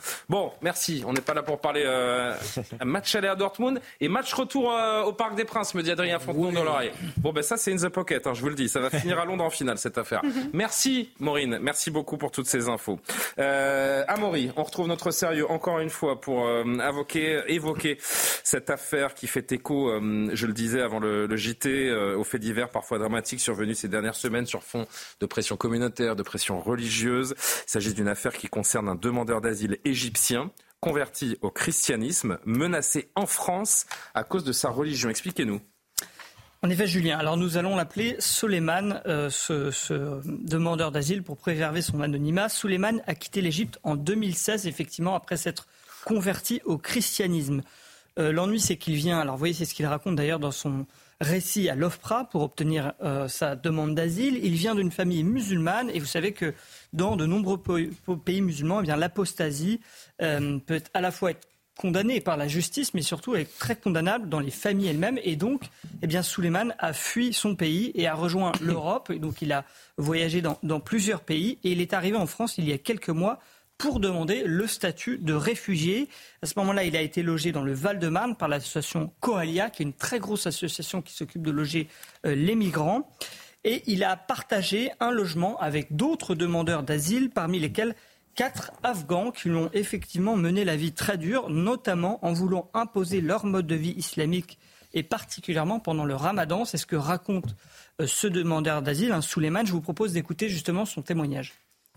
Bon, merci. On n'est pas là pour parler match aller à Dortmund et match retour au Parc des Princes, me dit Adrien Fontenot dans l'oreille. Bon, ça c'est in the pocket, je vous le dis. Ça va finir à Londres en finale, cette affaire. Merci, Maureen. Merci beaucoup pour toutes ces infos. Amaury, on retrouve notre sérieux encore une fois pour évoquer cette affaire qui fait écho, je le disais avant le JT, aux faits divers parfois dramatiques survenus ces dernières semaines sur fond de pression communautaire, de pression religieuse. Il s'agit d'une affaire qui concerne un demandeur d'asile égyptien converti au christianisme, menacé en France à cause de sa religion. Expliquez-nous. En effet, Julien. Alors nous allons l'appeler Soleiman, ce demandeur d'asile, pour préserver son anonymat. Soleiman a quitté l'Égypte en 2016, effectivement, après s'être converti au christianisme. L'ennui, c'est qu'il vient, alors vous voyez, c'est ce qu'il raconte d'ailleurs dans son récit à l'OFPRA pour obtenir sa demande d'asile. Il vient d'une famille musulmane et vous savez que dans de nombreux pays musulmans, eh bien, l'apostasie peut à la fois être condamnée par la justice, mais surtout est très condamnable dans les familles elles-mêmes. Et donc, eh bien, Soleiman a fui son pays et a rejoint l'Europe. Et donc, il a voyagé dans plusieurs pays et il est arrivé en France il y a quelques mois pour demander le statut de réfugié. À ce moment-là, il a été logé dans le Val-de-Marne par l'association Coalia, qui est une très grosse association qui s'occupe de loger les migrants. Et il a partagé un logement avec d'autres demandeurs d'asile, parmi lesquels 4 Afghans qui l'ont effectivement mené la vie très dure, notamment en voulant imposer leur mode de vie islamique et particulièrement pendant le Ramadan. C'est ce que raconte ce demandeur d'asile, Soleiman. Je vous propose d'écouter justement son témoignage.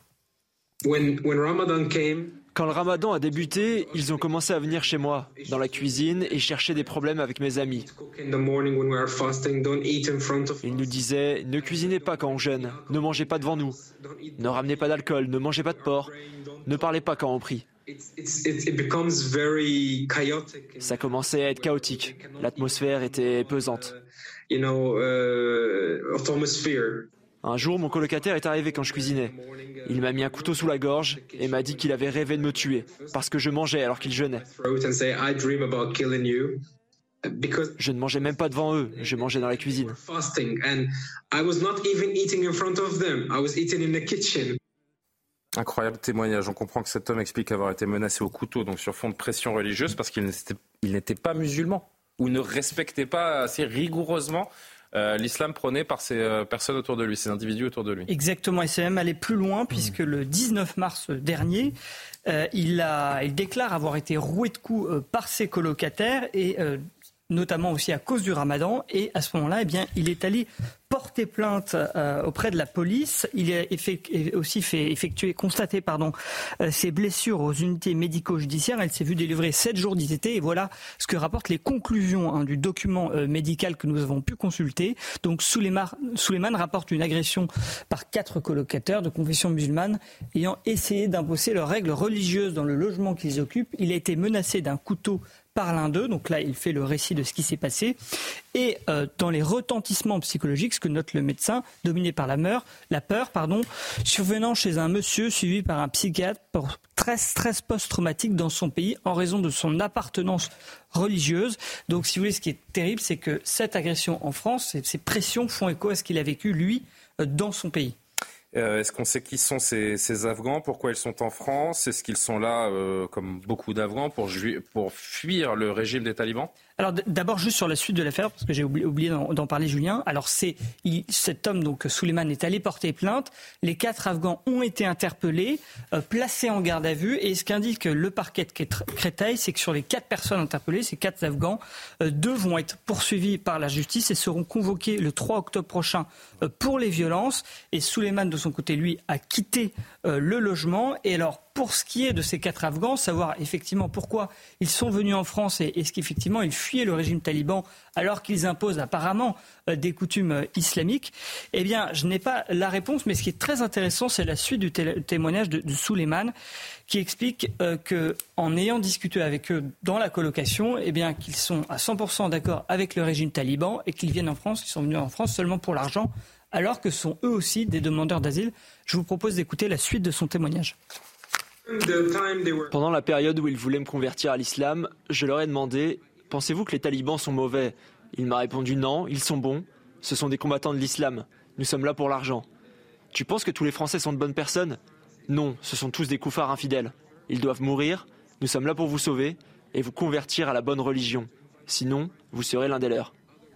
Quand le Ramadan a débuté, ils ont commencé à venir chez moi, dans la cuisine, et chercher des problèmes avec mes amis. Ils nous disaient « Ne cuisinez pas quand on jeûne, ne mangez pas devant nous, ne ramenez pas d'alcool, ne mangez pas de porc, ne parlez pas quand on prie ». Ça commençait à être chaotique, l'atmosphère était pesante. Un jour, mon colocataire est arrivé quand je cuisinais. Il m'a mis un couteau sous la gorge et m'a dit qu'il avait rêvé de me tuer parce que je mangeais alors qu'il jeûnait. Je ne mangeais même pas devant eux, je mangeais dans la cuisine. Incroyable témoignage. On comprend que cet homme explique avoir été menacé au couteau, donc sur fond de pression religieuse, parce qu'il n'était pas musulman ou ne respectait pas assez rigoureusement l'islam prôné par ces personnes autour de lui, ces individus autour de lui. Exactement, et c'est même allé plus loin puisque le 19 mars dernier, il déclare avoir été roué de coups par ses colocataires et notamment aussi à cause du Ramadan. Et à ce moment-là, eh bien, il est allé porter plainte auprès de la police. Il a aussi constater ses blessures aux unités médico-judiciaires. Elle s'est vue délivrer 7 jours d'ITT. Et voilà ce que rapportent les conclusions du document médical que nous avons pu consulter. Donc Soleiman rapporte une agression par 4 colocataires de confession musulmane ayant essayé d'imposer leurs règles religieuses dans le logement qu'ils occupent. Il a été menacé d'un couteau par l'un d'eux. Donc là, il fait le récit de ce qui s'est passé. Et dans les retentissements psychologiques, ce que note le médecin, dominé par la peur, survenant chez un monsieur suivi par un psychiatre pour stress post-traumatique dans son pays en raison de son appartenance religieuse. Donc, si vous voulez, ce qui est terrible, c'est que cette agression en France, ces pressions font écho à ce qu'il a vécu, lui, dans son pays. Est-ce qu'on sait qui sont ces Afghans? Pourquoi ils sont en France? Est-ce qu'ils sont là, comme beaucoup d'Afghans, pour fuir le régime des talibans? Alors d'abord juste sur la suite de l'affaire, parce que j'ai oublié d'en parler, Julien. Alors cet homme, donc Soleiman, est allé porter plainte. Les 4 Afghans ont été interpellés, placés en garde à vue. Et ce qu'indique le parquet de Créteil, c'est que sur les 4 personnes interpellées, ces 4 Afghans, 2 vont être poursuivis par la justice et seront convoqués le 3 octobre prochain pour les violences. Et Soleiman, de son côté, lui, a quitté le logement. Et alors, pour ce qui est de ces 4 Afghans, savoir effectivement pourquoi ils sont venus en France et est-ce qu'effectivement ils fuyaient le régime taliban alors qu'ils imposent apparemment des coutumes islamiques, eh bien, je n'ai pas la réponse, mais ce qui est très intéressant, c'est la suite du témoignage de Soleiman qui explique qu'en ayant discuté avec eux dans la colocation, eh bien, qu'ils sont à 100% d'accord avec le régime taliban et qu'ils viennent en France, qu'ils sont venus en France seulement pour l'argent, alors que sont eux aussi des demandeurs d'asile. Je vous propose d'écouter la suite de son témoignage. Pendant la période où ils voulaient me convertir à l'islam, je leur ai demandé « Pensez-vous que les talibans sont mauvais ?» Il m'a répondu « Non, ils sont bons. Ce sont des combattants de l'islam. Nous sommes là pour l'argent. » « Tu penses que tous les Français sont de bonnes personnes ? Non, ce sont tous des koufars infidèles. » Ils doivent mourir. Nous sommes là pour vous sauver et vous convertir à la bonne religion. Sinon, vous serez l'un des leurs.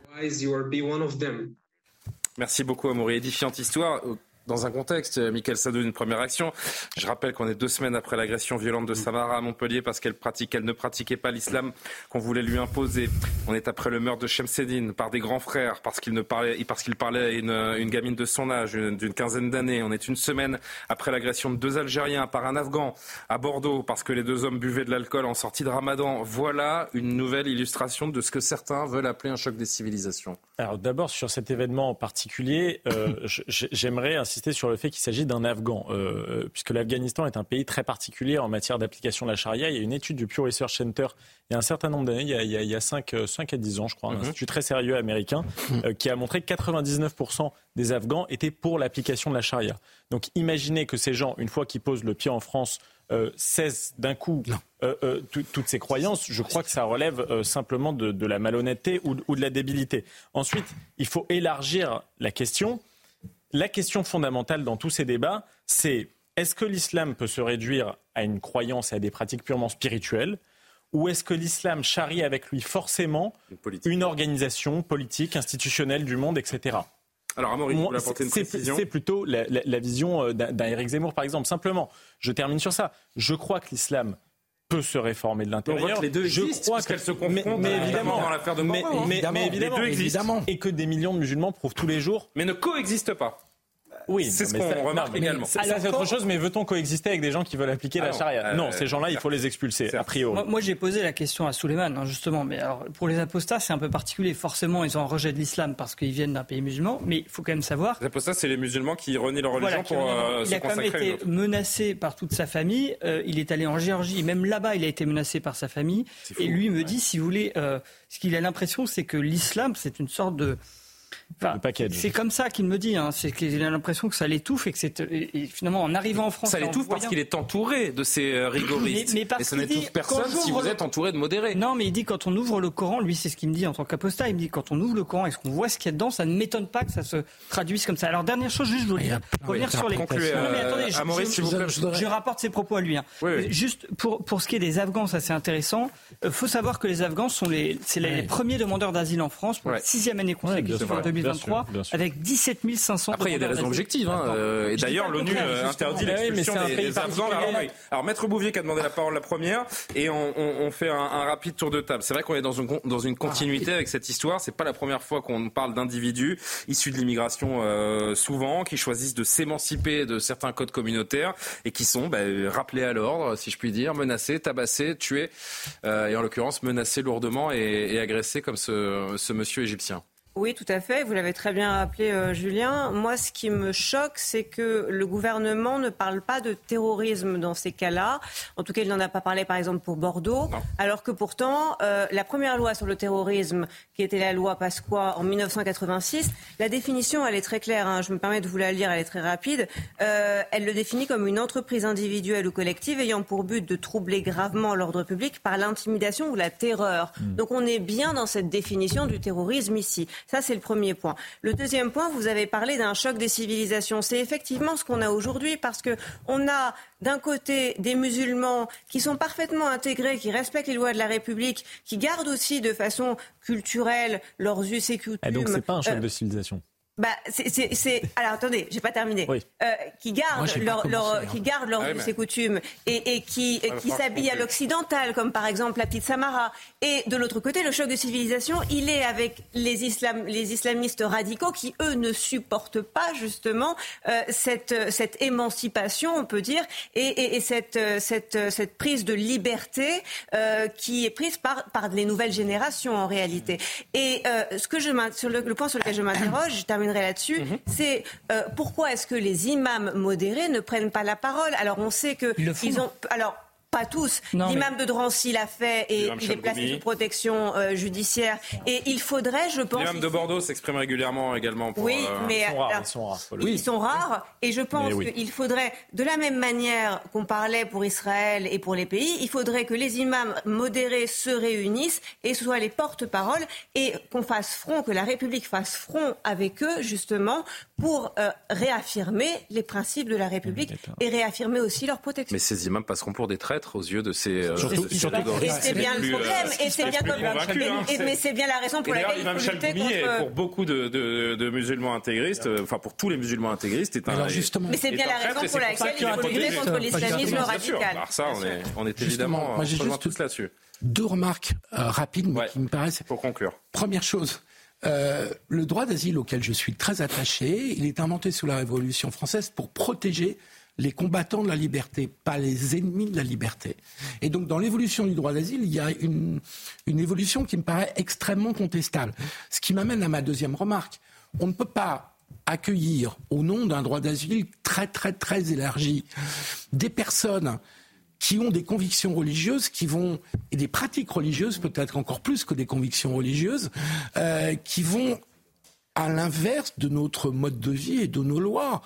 Merci beaucoup, Amaury. Édifiante histoire. Dans un contexte, Mickaël Sadou, une première action. Je rappelle qu'on est 2 semaines après l'agression violente de Samara à Montpellier parce qu'elle ne pratiquait pas l'islam qu'on voulait lui imposer. On est après le meurtre de Shemseddine par des grands frères parce qu'il parlait à une gamine de son âge, d'une quinzaine d'années. On est 1 semaine après l'agression de 2 Algériens par un Afghan à Bordeaux parce que les 2 hommes buvaient de l'alcool en sortie de Ramadan. Voilà une nouvelle illustration de ce que certains veulent appeler un choc des civilisations. Alors d'abord, sur cet événement en particulier, j'aimerais insister sur le fait qu'il s'agit d'un Afghan, puisque l'Afghanistan est un pays très particulier en matière d'application de la charia. Il y a une étude du Pew Research Center il y a un certain nombre d'années, il y a 5 à 10 ans, je crois, un institut très sérieux américain, qui a montré que 99% des Afghans étaient pour l'application de la charia. Donc imaginez que ces gens, une fois qu'ils posent le pied en France, cessent d'un coup toutes ces croyances. Je crois que ça relève simplement de la malhonnêteté ou de la débilité. Ensuite, il faut élargir la question. La question fondamentale dans tous ces débats, c'est est-ce que l'islam peut se réduire à une croyance et à des pratiques purement spirituelles, ou est-ce que l'islam charrie avec lui forcément une organisation politique, institutionnelle du monde, etc. Alors, Amaury, vous voulez apporter une précision ? C'est plutôt la vision d'un Éric Zemmour, par exemple. Simplement, je termine sur ça. Je crois que l'islam peut se réformer de l'intérieur. On voit que les deux existent, parce qu'elles se confrontent, mais évidemment, dans l'affaire de Bordeaux. Mais évidemment, les deux existent. Et que des millions de musulmans prouvent tous les jours. Mais ne coexistent pas. Oui, c'est ce qu'on remarque également. Ça, c'est autre chose, mais veut-on coexister avec des gens qui veulent appliquer la charia ? Non, ces gens-là, il faut les expulser, a priori. Moi, j'ai posé la question à Souleymane, justement. Mais alors, pour les apostats, c'est un peu particulier. Forcément, ils ont un rejet de l'islam parce qu'ils viennent d'un pays musulman. Mais il faut quand même savoir... Les apostats, c'est les musulmans qui renient leur religion pour se consacrer. Il a quand même été menacé par toute sa famille. Il est allé en Géorgie. Même là-bas, il a été menacé par sa famille. Et lui me dit, si vous voulez... ce qu'il a l'impression, c'est que l'islam, c'est une sorte de... c'est comme ça qu'il me dit, c'est qu'il a l'impression que ça l'étouffe et finalement en arrivant en France... Ça l'étouffe parce qu'il est entouré de ces rigoristes. Et ça n'étouffe personne si vous êtes entouré de modérés. Non, mais il dit quand on ouvre le Coran, lui c'est ce qu'il me dit en tant qu'apostat, il me dit quand on ouvre le Coran et qu'on voit ce qu'il y a dedans, ça ne m'étonne pas que ça se traduise comme ça. Alors dernière chose, juste je voulais revenir sur les... Je rapporte ses propos à lui. Juste pour ce qui est des Afghans, ça c'est intéressant. Il faut savoir que les Afghans sont les premiers demandeurs d'asile en France pour la 6e année consécutive en 2023, avec 17 500. Après, il y a des raisons objectives. Et d'ailleurs, l'ONU interdit l'expulsion des Afghans vers l'Allemagne. Alors, Maître Bouvier qui a demandé la parole la première, et on fait un rapide tour de table. C'est vrai qu'on est dans une continuité avec cette histoire. C'est pas la première fois qu'on parle d'individus issus de l'immigration, souvent, qui choisissent de s'émanciper de certains codes communautaires et qui sont rappelés à l'ordre, si je puis dire, menacés, tabassés, tués, et en l'occurrence menacés lourdement et agressés comme ce monsieur égyptien. Oui, tout à fait. Vous l'avez très bien rappelé, Julien. Moi, ce qui me choque, c'est que le gouvernement ne parle pas de terrorisme dans ces cas-là. En tout cas, il n'en a pas parlé, par exemple, pour Bordeaux. Non. Alors que pourtant, la première loi sur le terrorisme, qui était la loi Pasqua en 1986, la définition, elle est très claire. Je me permets de vous la lire, elle est très rapide. Elle le définit comme une entreprise individuelle ou collective ayant pour but de troubler gravement l'ordre public par l'intimidation ou la terreur. Donc, on est bien dans cette définition du terrorisme ici. Ça, c'est le premier point. Le deuxième point, vous avez parlé d'un choc des civilisations. C'est effectivement ce qu'on a aujourd'hui parce qu'on a d'un côté des musulmans qui sont parfaitement intégrés, qui respectent les lois de la République, qui gardent aussi de façon culturelle leurs us et coutumes. Et donc, c'est pas un choc de civilisation. Alors attendez, j'ai pas terminé. Oui. Qui gardent leurs us et coutumes et qui s'habillent à l'occidental, comme par exemple la petite Samara. Et de l'autre côté, le choc de civilisation, il est avec les islamistes radicaux qui, eux, ne supportent pas justement cette émancipation, on peut dire, et cette prise de liberté qui est prise par les nouvelles générations en réalité. Et le point sur lequel je m'interroge, je terminerai là-dessus, c'est pourquoi est-ce que les imams modérés ne prennent pas la parole ? Alors on sait que ils ont... Alors, pas tous. L'imam de Drancy l'a fait et il est placé sous protection judiciaire. Et il faudrait, je pense... L'imam de Bordeaux s'exprime régulièrement également. Oui, mais ils sont rares. Et je pense qu'il faudrait, de la même manière qu'on parlait pour Israël et pour les pays, il faudrait que les imams modérés se réunissent et soient les porte-parole et qu'on fasse front, que la République fasse front avec eux, justement, pour réaffirmer les principes de la République et réaffirmer aussi leur protection. Mais ces imams passeront pour des traîtres apparaître aux yeux de ces Et c'est bien le problème, et c'est bien mais c'est bien la raison pour laquelle il faut lutter contre... pour beaucoup de musulmans intégristes, enfin pour tous les musulmans intégristes, mais c'est bien la raison pour laquelle il faut lutter contre l'islamisme radical. Alors ça, on est évidemment tous là-dessus. 2 remarques rapides, mais qui me paraissent... Pour conclure. Première chose, le droit d'asile auquel je suis très attaché, il est inventé sous la Révolution française pour protéger les combattants de la liberté, pas les ennemis de la liberté. Et donc, dans l'évolution du droit d'asile, il y a une évolution qui me paraît extrêmement contestable. Ce qui m'amène à ma deuxième remarque. On ne peut pas accueillir, au nom d'un droit d'asile très, très, très élargi, des personnes qui ont des convictions religieuses, et des pratiques religieuses, peut-être encore plus que des convictions religieuses, qui vont à l'inverse de notre mode de vie et de nos lois,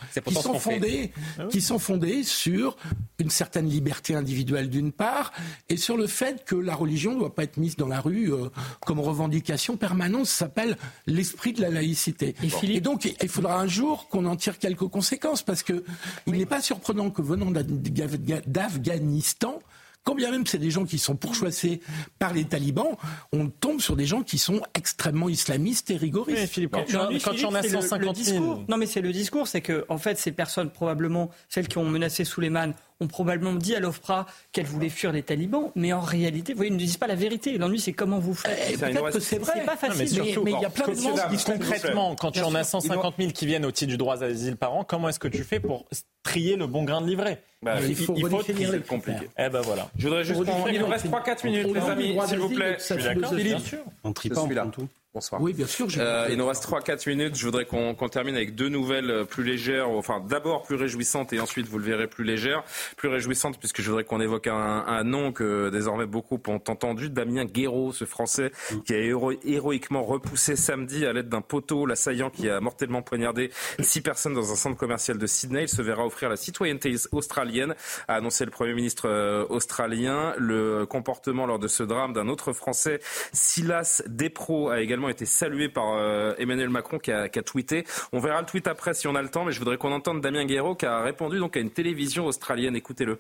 qui sont fondées sur une certaine liberté individuelle d'une part, et sur le fait que la religion ne doit pas être mise dans la rue comme revendication permanente. Ça s'appelle l'esprit de la laïcité. Et donc, il faudra un jour qu'on en tire quelques conséquences, parce que il n'est pas surprenant que venant d'Afghanistan, quand bien même c'est des gens qui sont pourchassés par les talibans, on tombe sur des gens qui sont extrêmement islamistes et rigoristes. Oui, Philippe, quand tu en as 150 000... Non, mais c'est le discours, c'est que en fait, ces personnes, probablement, celles qui ont menacé Souleymane, ont probablement dit à l'OFPRA qu'elles voulaient fuir les talibans, mais en réalité, vous voyez, ils ne disent pas la vérité. L'ennui, c'est comment vous faites. Peut-être que c'est vrai. C'est pas facile. Mais il y a plein de gens qui concrètement, quand tu en as 150 000 qui viennent au titre du droit d'asile par an, comment est-ce que tu fais pour trier le bon grain de livret? Il faut trier, c'est compliqué. Voilà. Je voudrais juste il nous reste 3-4 minutes, les amis, s'il vous plaît. Je suis d'accord, Philippe. On trie pas, on prend tout. Bonsoir. Oui, bien sûr. Il nous reste 3-4 minutes. Je voudrais qu'on termine avec 2 nouvelles plus légères. Enfin, d'abord plus réjouissantes et ensuite, vous le verrez, plus légères. Plus réjouissantes puisque je voudrais qu'on évoque un nom que désormais beaucoup ont entendu. Damien Guéraud, ce Français qui a héroïquement repoussé samedi à l'aide d'un poteau l'assaillant qui a mortellement poignardé 6 personnes dans un centre commercial de Sydney. Il se verra offrir la citoyenneté australienne, a annoncé le Premier ministre australien. Le comportement lors de ce drame d'un autre Français, Silas Despro, a également été salué par Emmanuel Macron qui a tweeté. On verra le tweet après si on a le temps, mais je voudrais qu'on entende Damien Guéraud qui a répondu donc à une télévision australienne. Écoutez-le.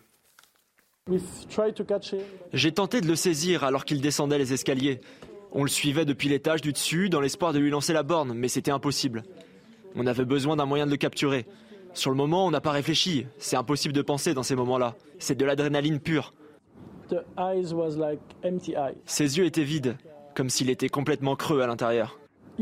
J'ai tenté de le saisir alors qu'il descendait les escaliers. On le suivait depuis l'étage du dessus dans l'espoir de lui lancer la borne, mais c'était impossible. On avait besoin d'un moyen de le capturer. Sur le moment, on n'a pas réfléchi. C'est impossible de penser dans ces moments-là. C'est de l'adrénaline pure. Ses yeux étaient vides, comme s'il était complètement creux à l'intérieur.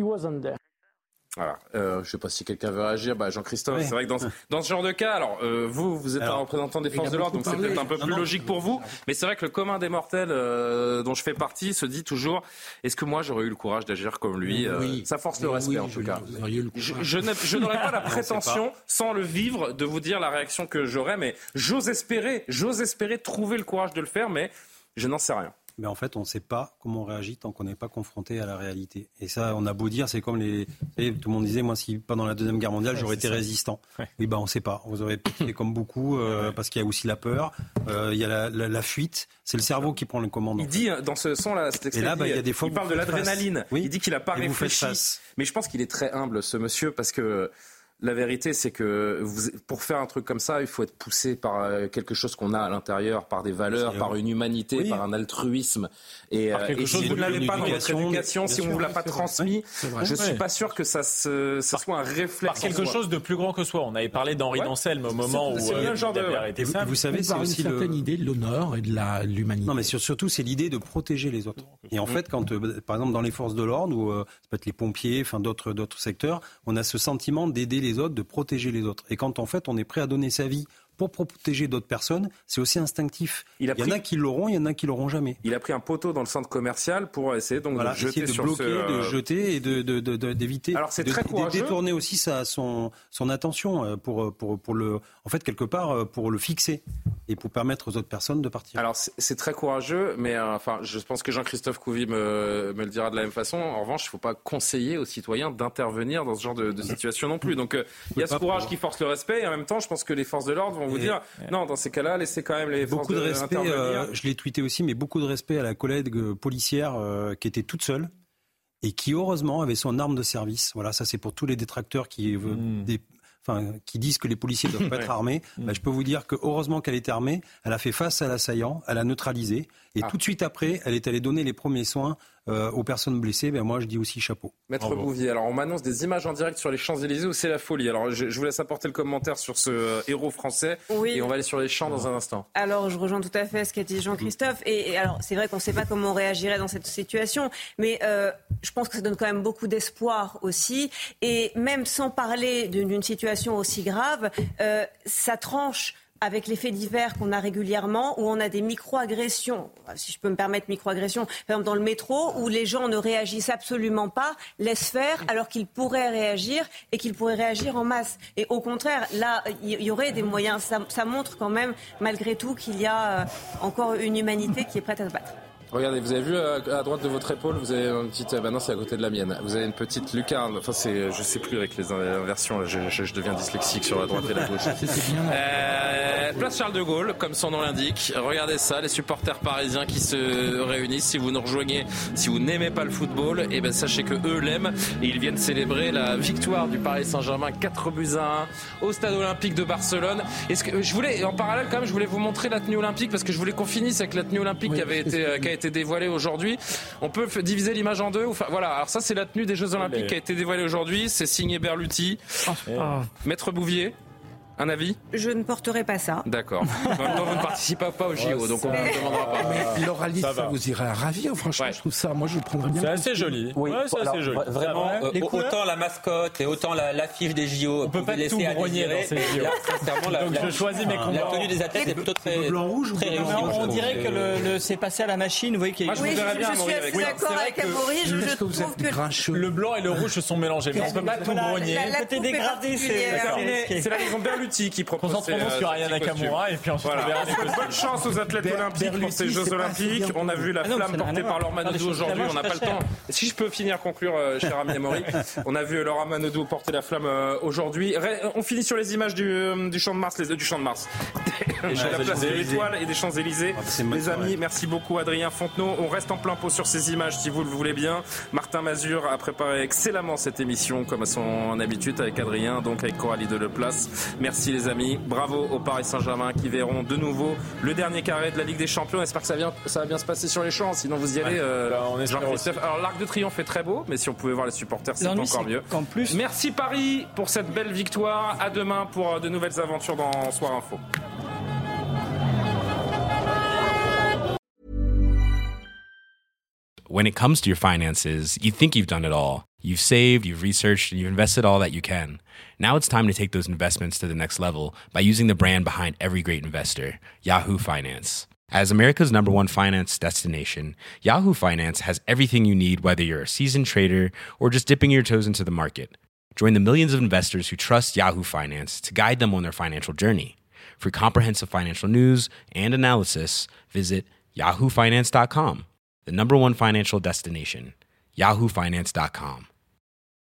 Voilà. Je ne sais pas si quelqu'un veut réagir. Jean-Christophe, c'est vrai que dans ce genre de cas, alors vous êtes un représentant des forces de l'ordre, donc c'est peut-être un peu plus logique pour vous. Mais c'est vrai que le commun des mortels dont je fais partie se dit toujours, est-ce que moi j'aurais eu le courage d'agir comme lui? Ça force le respect en tout cas. Je n'aurais pas la prétention, sans le vivre, de vous dire la réaction que j'aurais, mais j'ose espérer trouver le courage de le faire, mais je n'en sais rien. Mais en fait, on ne sait pas comment on réagit tant qu'on n'est pas confronté à la réalité. Et ça, on a beau dire, c'est comme tout le monde disait, moi, si pendant la Deuxième Guerre mondiale, j'aurais été résistant. Ouais. Oui, on ne sait pas. Vous aurez peut-être fait comme beaucoup, parce qu'il y a aussi la peur, il y a la fuite. C'est le cerveau qui prend le commandement. Il dit, dans ce son-là, et là, il y a des fois, il parle de l'adrénaline. Oui. Il dit qu'il n'a pas réfléchi. Mais je pense qu'il est très humble, ce monsieur, parce que la vérité, c'est que pour faire un truc comme ça, il faut être poussé par quelque chose qu'on a à l'intérieur, par des valeurs, par une humanité, par un altruisme. Et si vous ne l'avez pas dans votre éducation, si on ne vous l'a pas transmis, je ne suis pas sûr que ça soit un réflexe. Par quelque chose de plus grand que soi. On avait parlé d'Henri d'Anselme au moment où il avait arrêté ça. Vous savez, c'est aussi une certaine idée de l'honneur et de l'humanité. Non, mais surtout, c'est l'idée de protéger les autres. Et en fait, quand, par exemple, dans les forces de l'ordre, ou ça peut être les pompiers, enfin d'autres secteurs, on a ce sentiment d'aider les autres, de protéger les autres. Et quand en fait on est prêt à donner sa vie pour protéger d'autres personnes, c'est aussi instinctif. Il y en a qui l'auront, il y en a qui l'auront jamais. Il a pris un poteau dans le centre commercial pour essayer donc de jeter de bloquer, de jeter et d'éviter. Alors c'est très courageux. De détourner aussi son attention pour le, en fait quelque part pour le fixer et pour permettre aux autres personnes de partir. Alors c'est très courageux, mais je pense que Jean-Christophe Couvi me le dira de la même façon. En revanche, il ne faut pas conseiller aux citoyens d'intervenir dans ce genre de situation non plus. Donc il y a ce courage qui force le respect et en même temps, je pense que les forces de l'ordre vont vous dire non, dans ces cas-là, laissez quand même les forces de respect. Je l'ai tweeté aussi, mais beaucoup de respect à la collègue policière qui était toute seule et qui heureusement avait son arme de service. Voilà, ça c'est pour tous les détracteurs qui qui disent que les policiers doivent pas être armés, je peux vous dire que heureusement qu'elle était armée, elle a fait face à l'assaillant, elle a neutralisé, et tout de suite après, elle est allée donner les premiers soins aux personnes blessées. Moi, je dis aussi chapeau. Maître Bouvier, alors on m'annonce des images en direct sur les Champs-Élysées où c'est la folie. Alors je vous laisse apporter le commentaire sur ce héros français et on va aller sur les champs dans un instant. Alors je rejoins tout à fait ce qu'a dit Jean-Christophe et alors c'est vrai qu'on ne sait pas comment on réagirait dans cette situation, mais je pense que ça donne quand même beaucoup d'espoir aussi et même sans parler d'une situation aussi grave, ça tranche avec les faits divers qu'on a régulièrement, où on a des micro-agressions, si je peux me permettre micro-agressions, par exemple dans le métro, où les gens ne réagissent absolument pas, laissent faire, alors qu'ils pourraient réagir et qu'ils pourraient réagir en masse. Et au contraire, là, il y aurait des moyens. Ça montre quand même, malgré tout, qu'il y a encore une humanité qui est prête à se battre. Regardez, vous avez vu à droite de votre épaule, vous avez une petite. Non, c'est à côté de la mienne. Vous avez une petite lucarne. Enfin, je sais plus avec les inversions. Là, je deviens dyslexique sur la droite et la gauche. Place Charles de Gaulle, comme son nom l'indique. Regardez ça, les supporters parisiens qui se réunissent. Si vous nous rejoignez, si vous n'aimez pas le football, sachez que eux l'aiment et ils viennent célébrer la victoire du Paris Saint-Germain 4-1 au Stade Olympique de Barcelone. Est-ce que je voulais, en parallèle quand même, je voulais vous montrer la tenue olympique parce que je voulais qu'on finisse avec la tenue olympique qui a été dévoilée aujourd'hui. On peut diviser l'image en deux. Voilà. Alors ça, c'est la tenue des Jeux Olympiques qui a été dévoilée aujourd'hui. C'est signé Berluti. Maître Bouvier, un avis ? Je ne porterai pas ça. D'accord. En même temps, vous ne participez pas au JO, donc on ne vous demandera pas. Mais Laura Lys, ça vous irait ravir, franchement, je trouve ça. Moi, je le prendrais bien. C'est assez joli. Oui, c'est assez joli. Vraiment, autant la mascotte et autant l'affiche des JO. On peut pas tout brogner dans ces JO. Donc je choisis mes combats. La tenue des athlètes est plutôt très réussie. On dirait que c'est passé à la machine. Vous voyez qu'il y a... Oui, je suis assez d'accord avec Amaury. Je trouve que le blanc et le rouge se sont mélangés. Mais on peut pas tout brogner. Le côté dégradé, c'est la maison Berluti qui propose. Concentrons-nous sur Aya Nakamura et puis ensuite on verra. Bonne chance aux athlètes olympiques pour ces Jeux Olympiques. On a vu la flamme portée par Laure Manodou aujourd'hui. On n'a pas le temps. Si je peux conclure, cher ami Amaury. On a vu Laure Manodou porter la flamme aujourd'hui. On finit sur les images du Champ de Mars, du Champ de Mars. De la place de l'Étoile et des Champs-Élysées. Les amis, merci beaucoup Adrien Fontenot. On reste en plein pot sur ces images si vous le voulez bien. Martin Mazur a préparé excellemment cette émission comme à son habitude avec Adrien, donc avec Coralie Deleplace. Merci les amis. Bravo au Paris Saint-Germain qui verront de nouveau le dernier carré de la Ligue des Champions. J'espère que ça va bien se passer sur les champs. Sinon vous y allez. Jean-Christophe. Alors l'Arc de Triomphe est très beau, mais si on pouvait voir les supporters, c'est encore mieux. En plus. Merci Paris pour cette belle victoire. À demain pour de nouvelles aventures dans Soir Info. When it comes to your finances, you think you've done it all. You've saved, you've researched, and you've invested all that you can. Now it's time to take those investments to the next level by using the brand behind every great investor, Yahoo Finance. As America's #1 finance destination, Yahoo Finance has everything you need, whether you're a seasoned trader or just dipping your toes into the market. Join the millions of investors who trust Yahoo Finance to guide them on their financial journey. For comprehensive financial news and analysis, visit yahoofinance.com. The #1 financial destination, yahoofinance.com.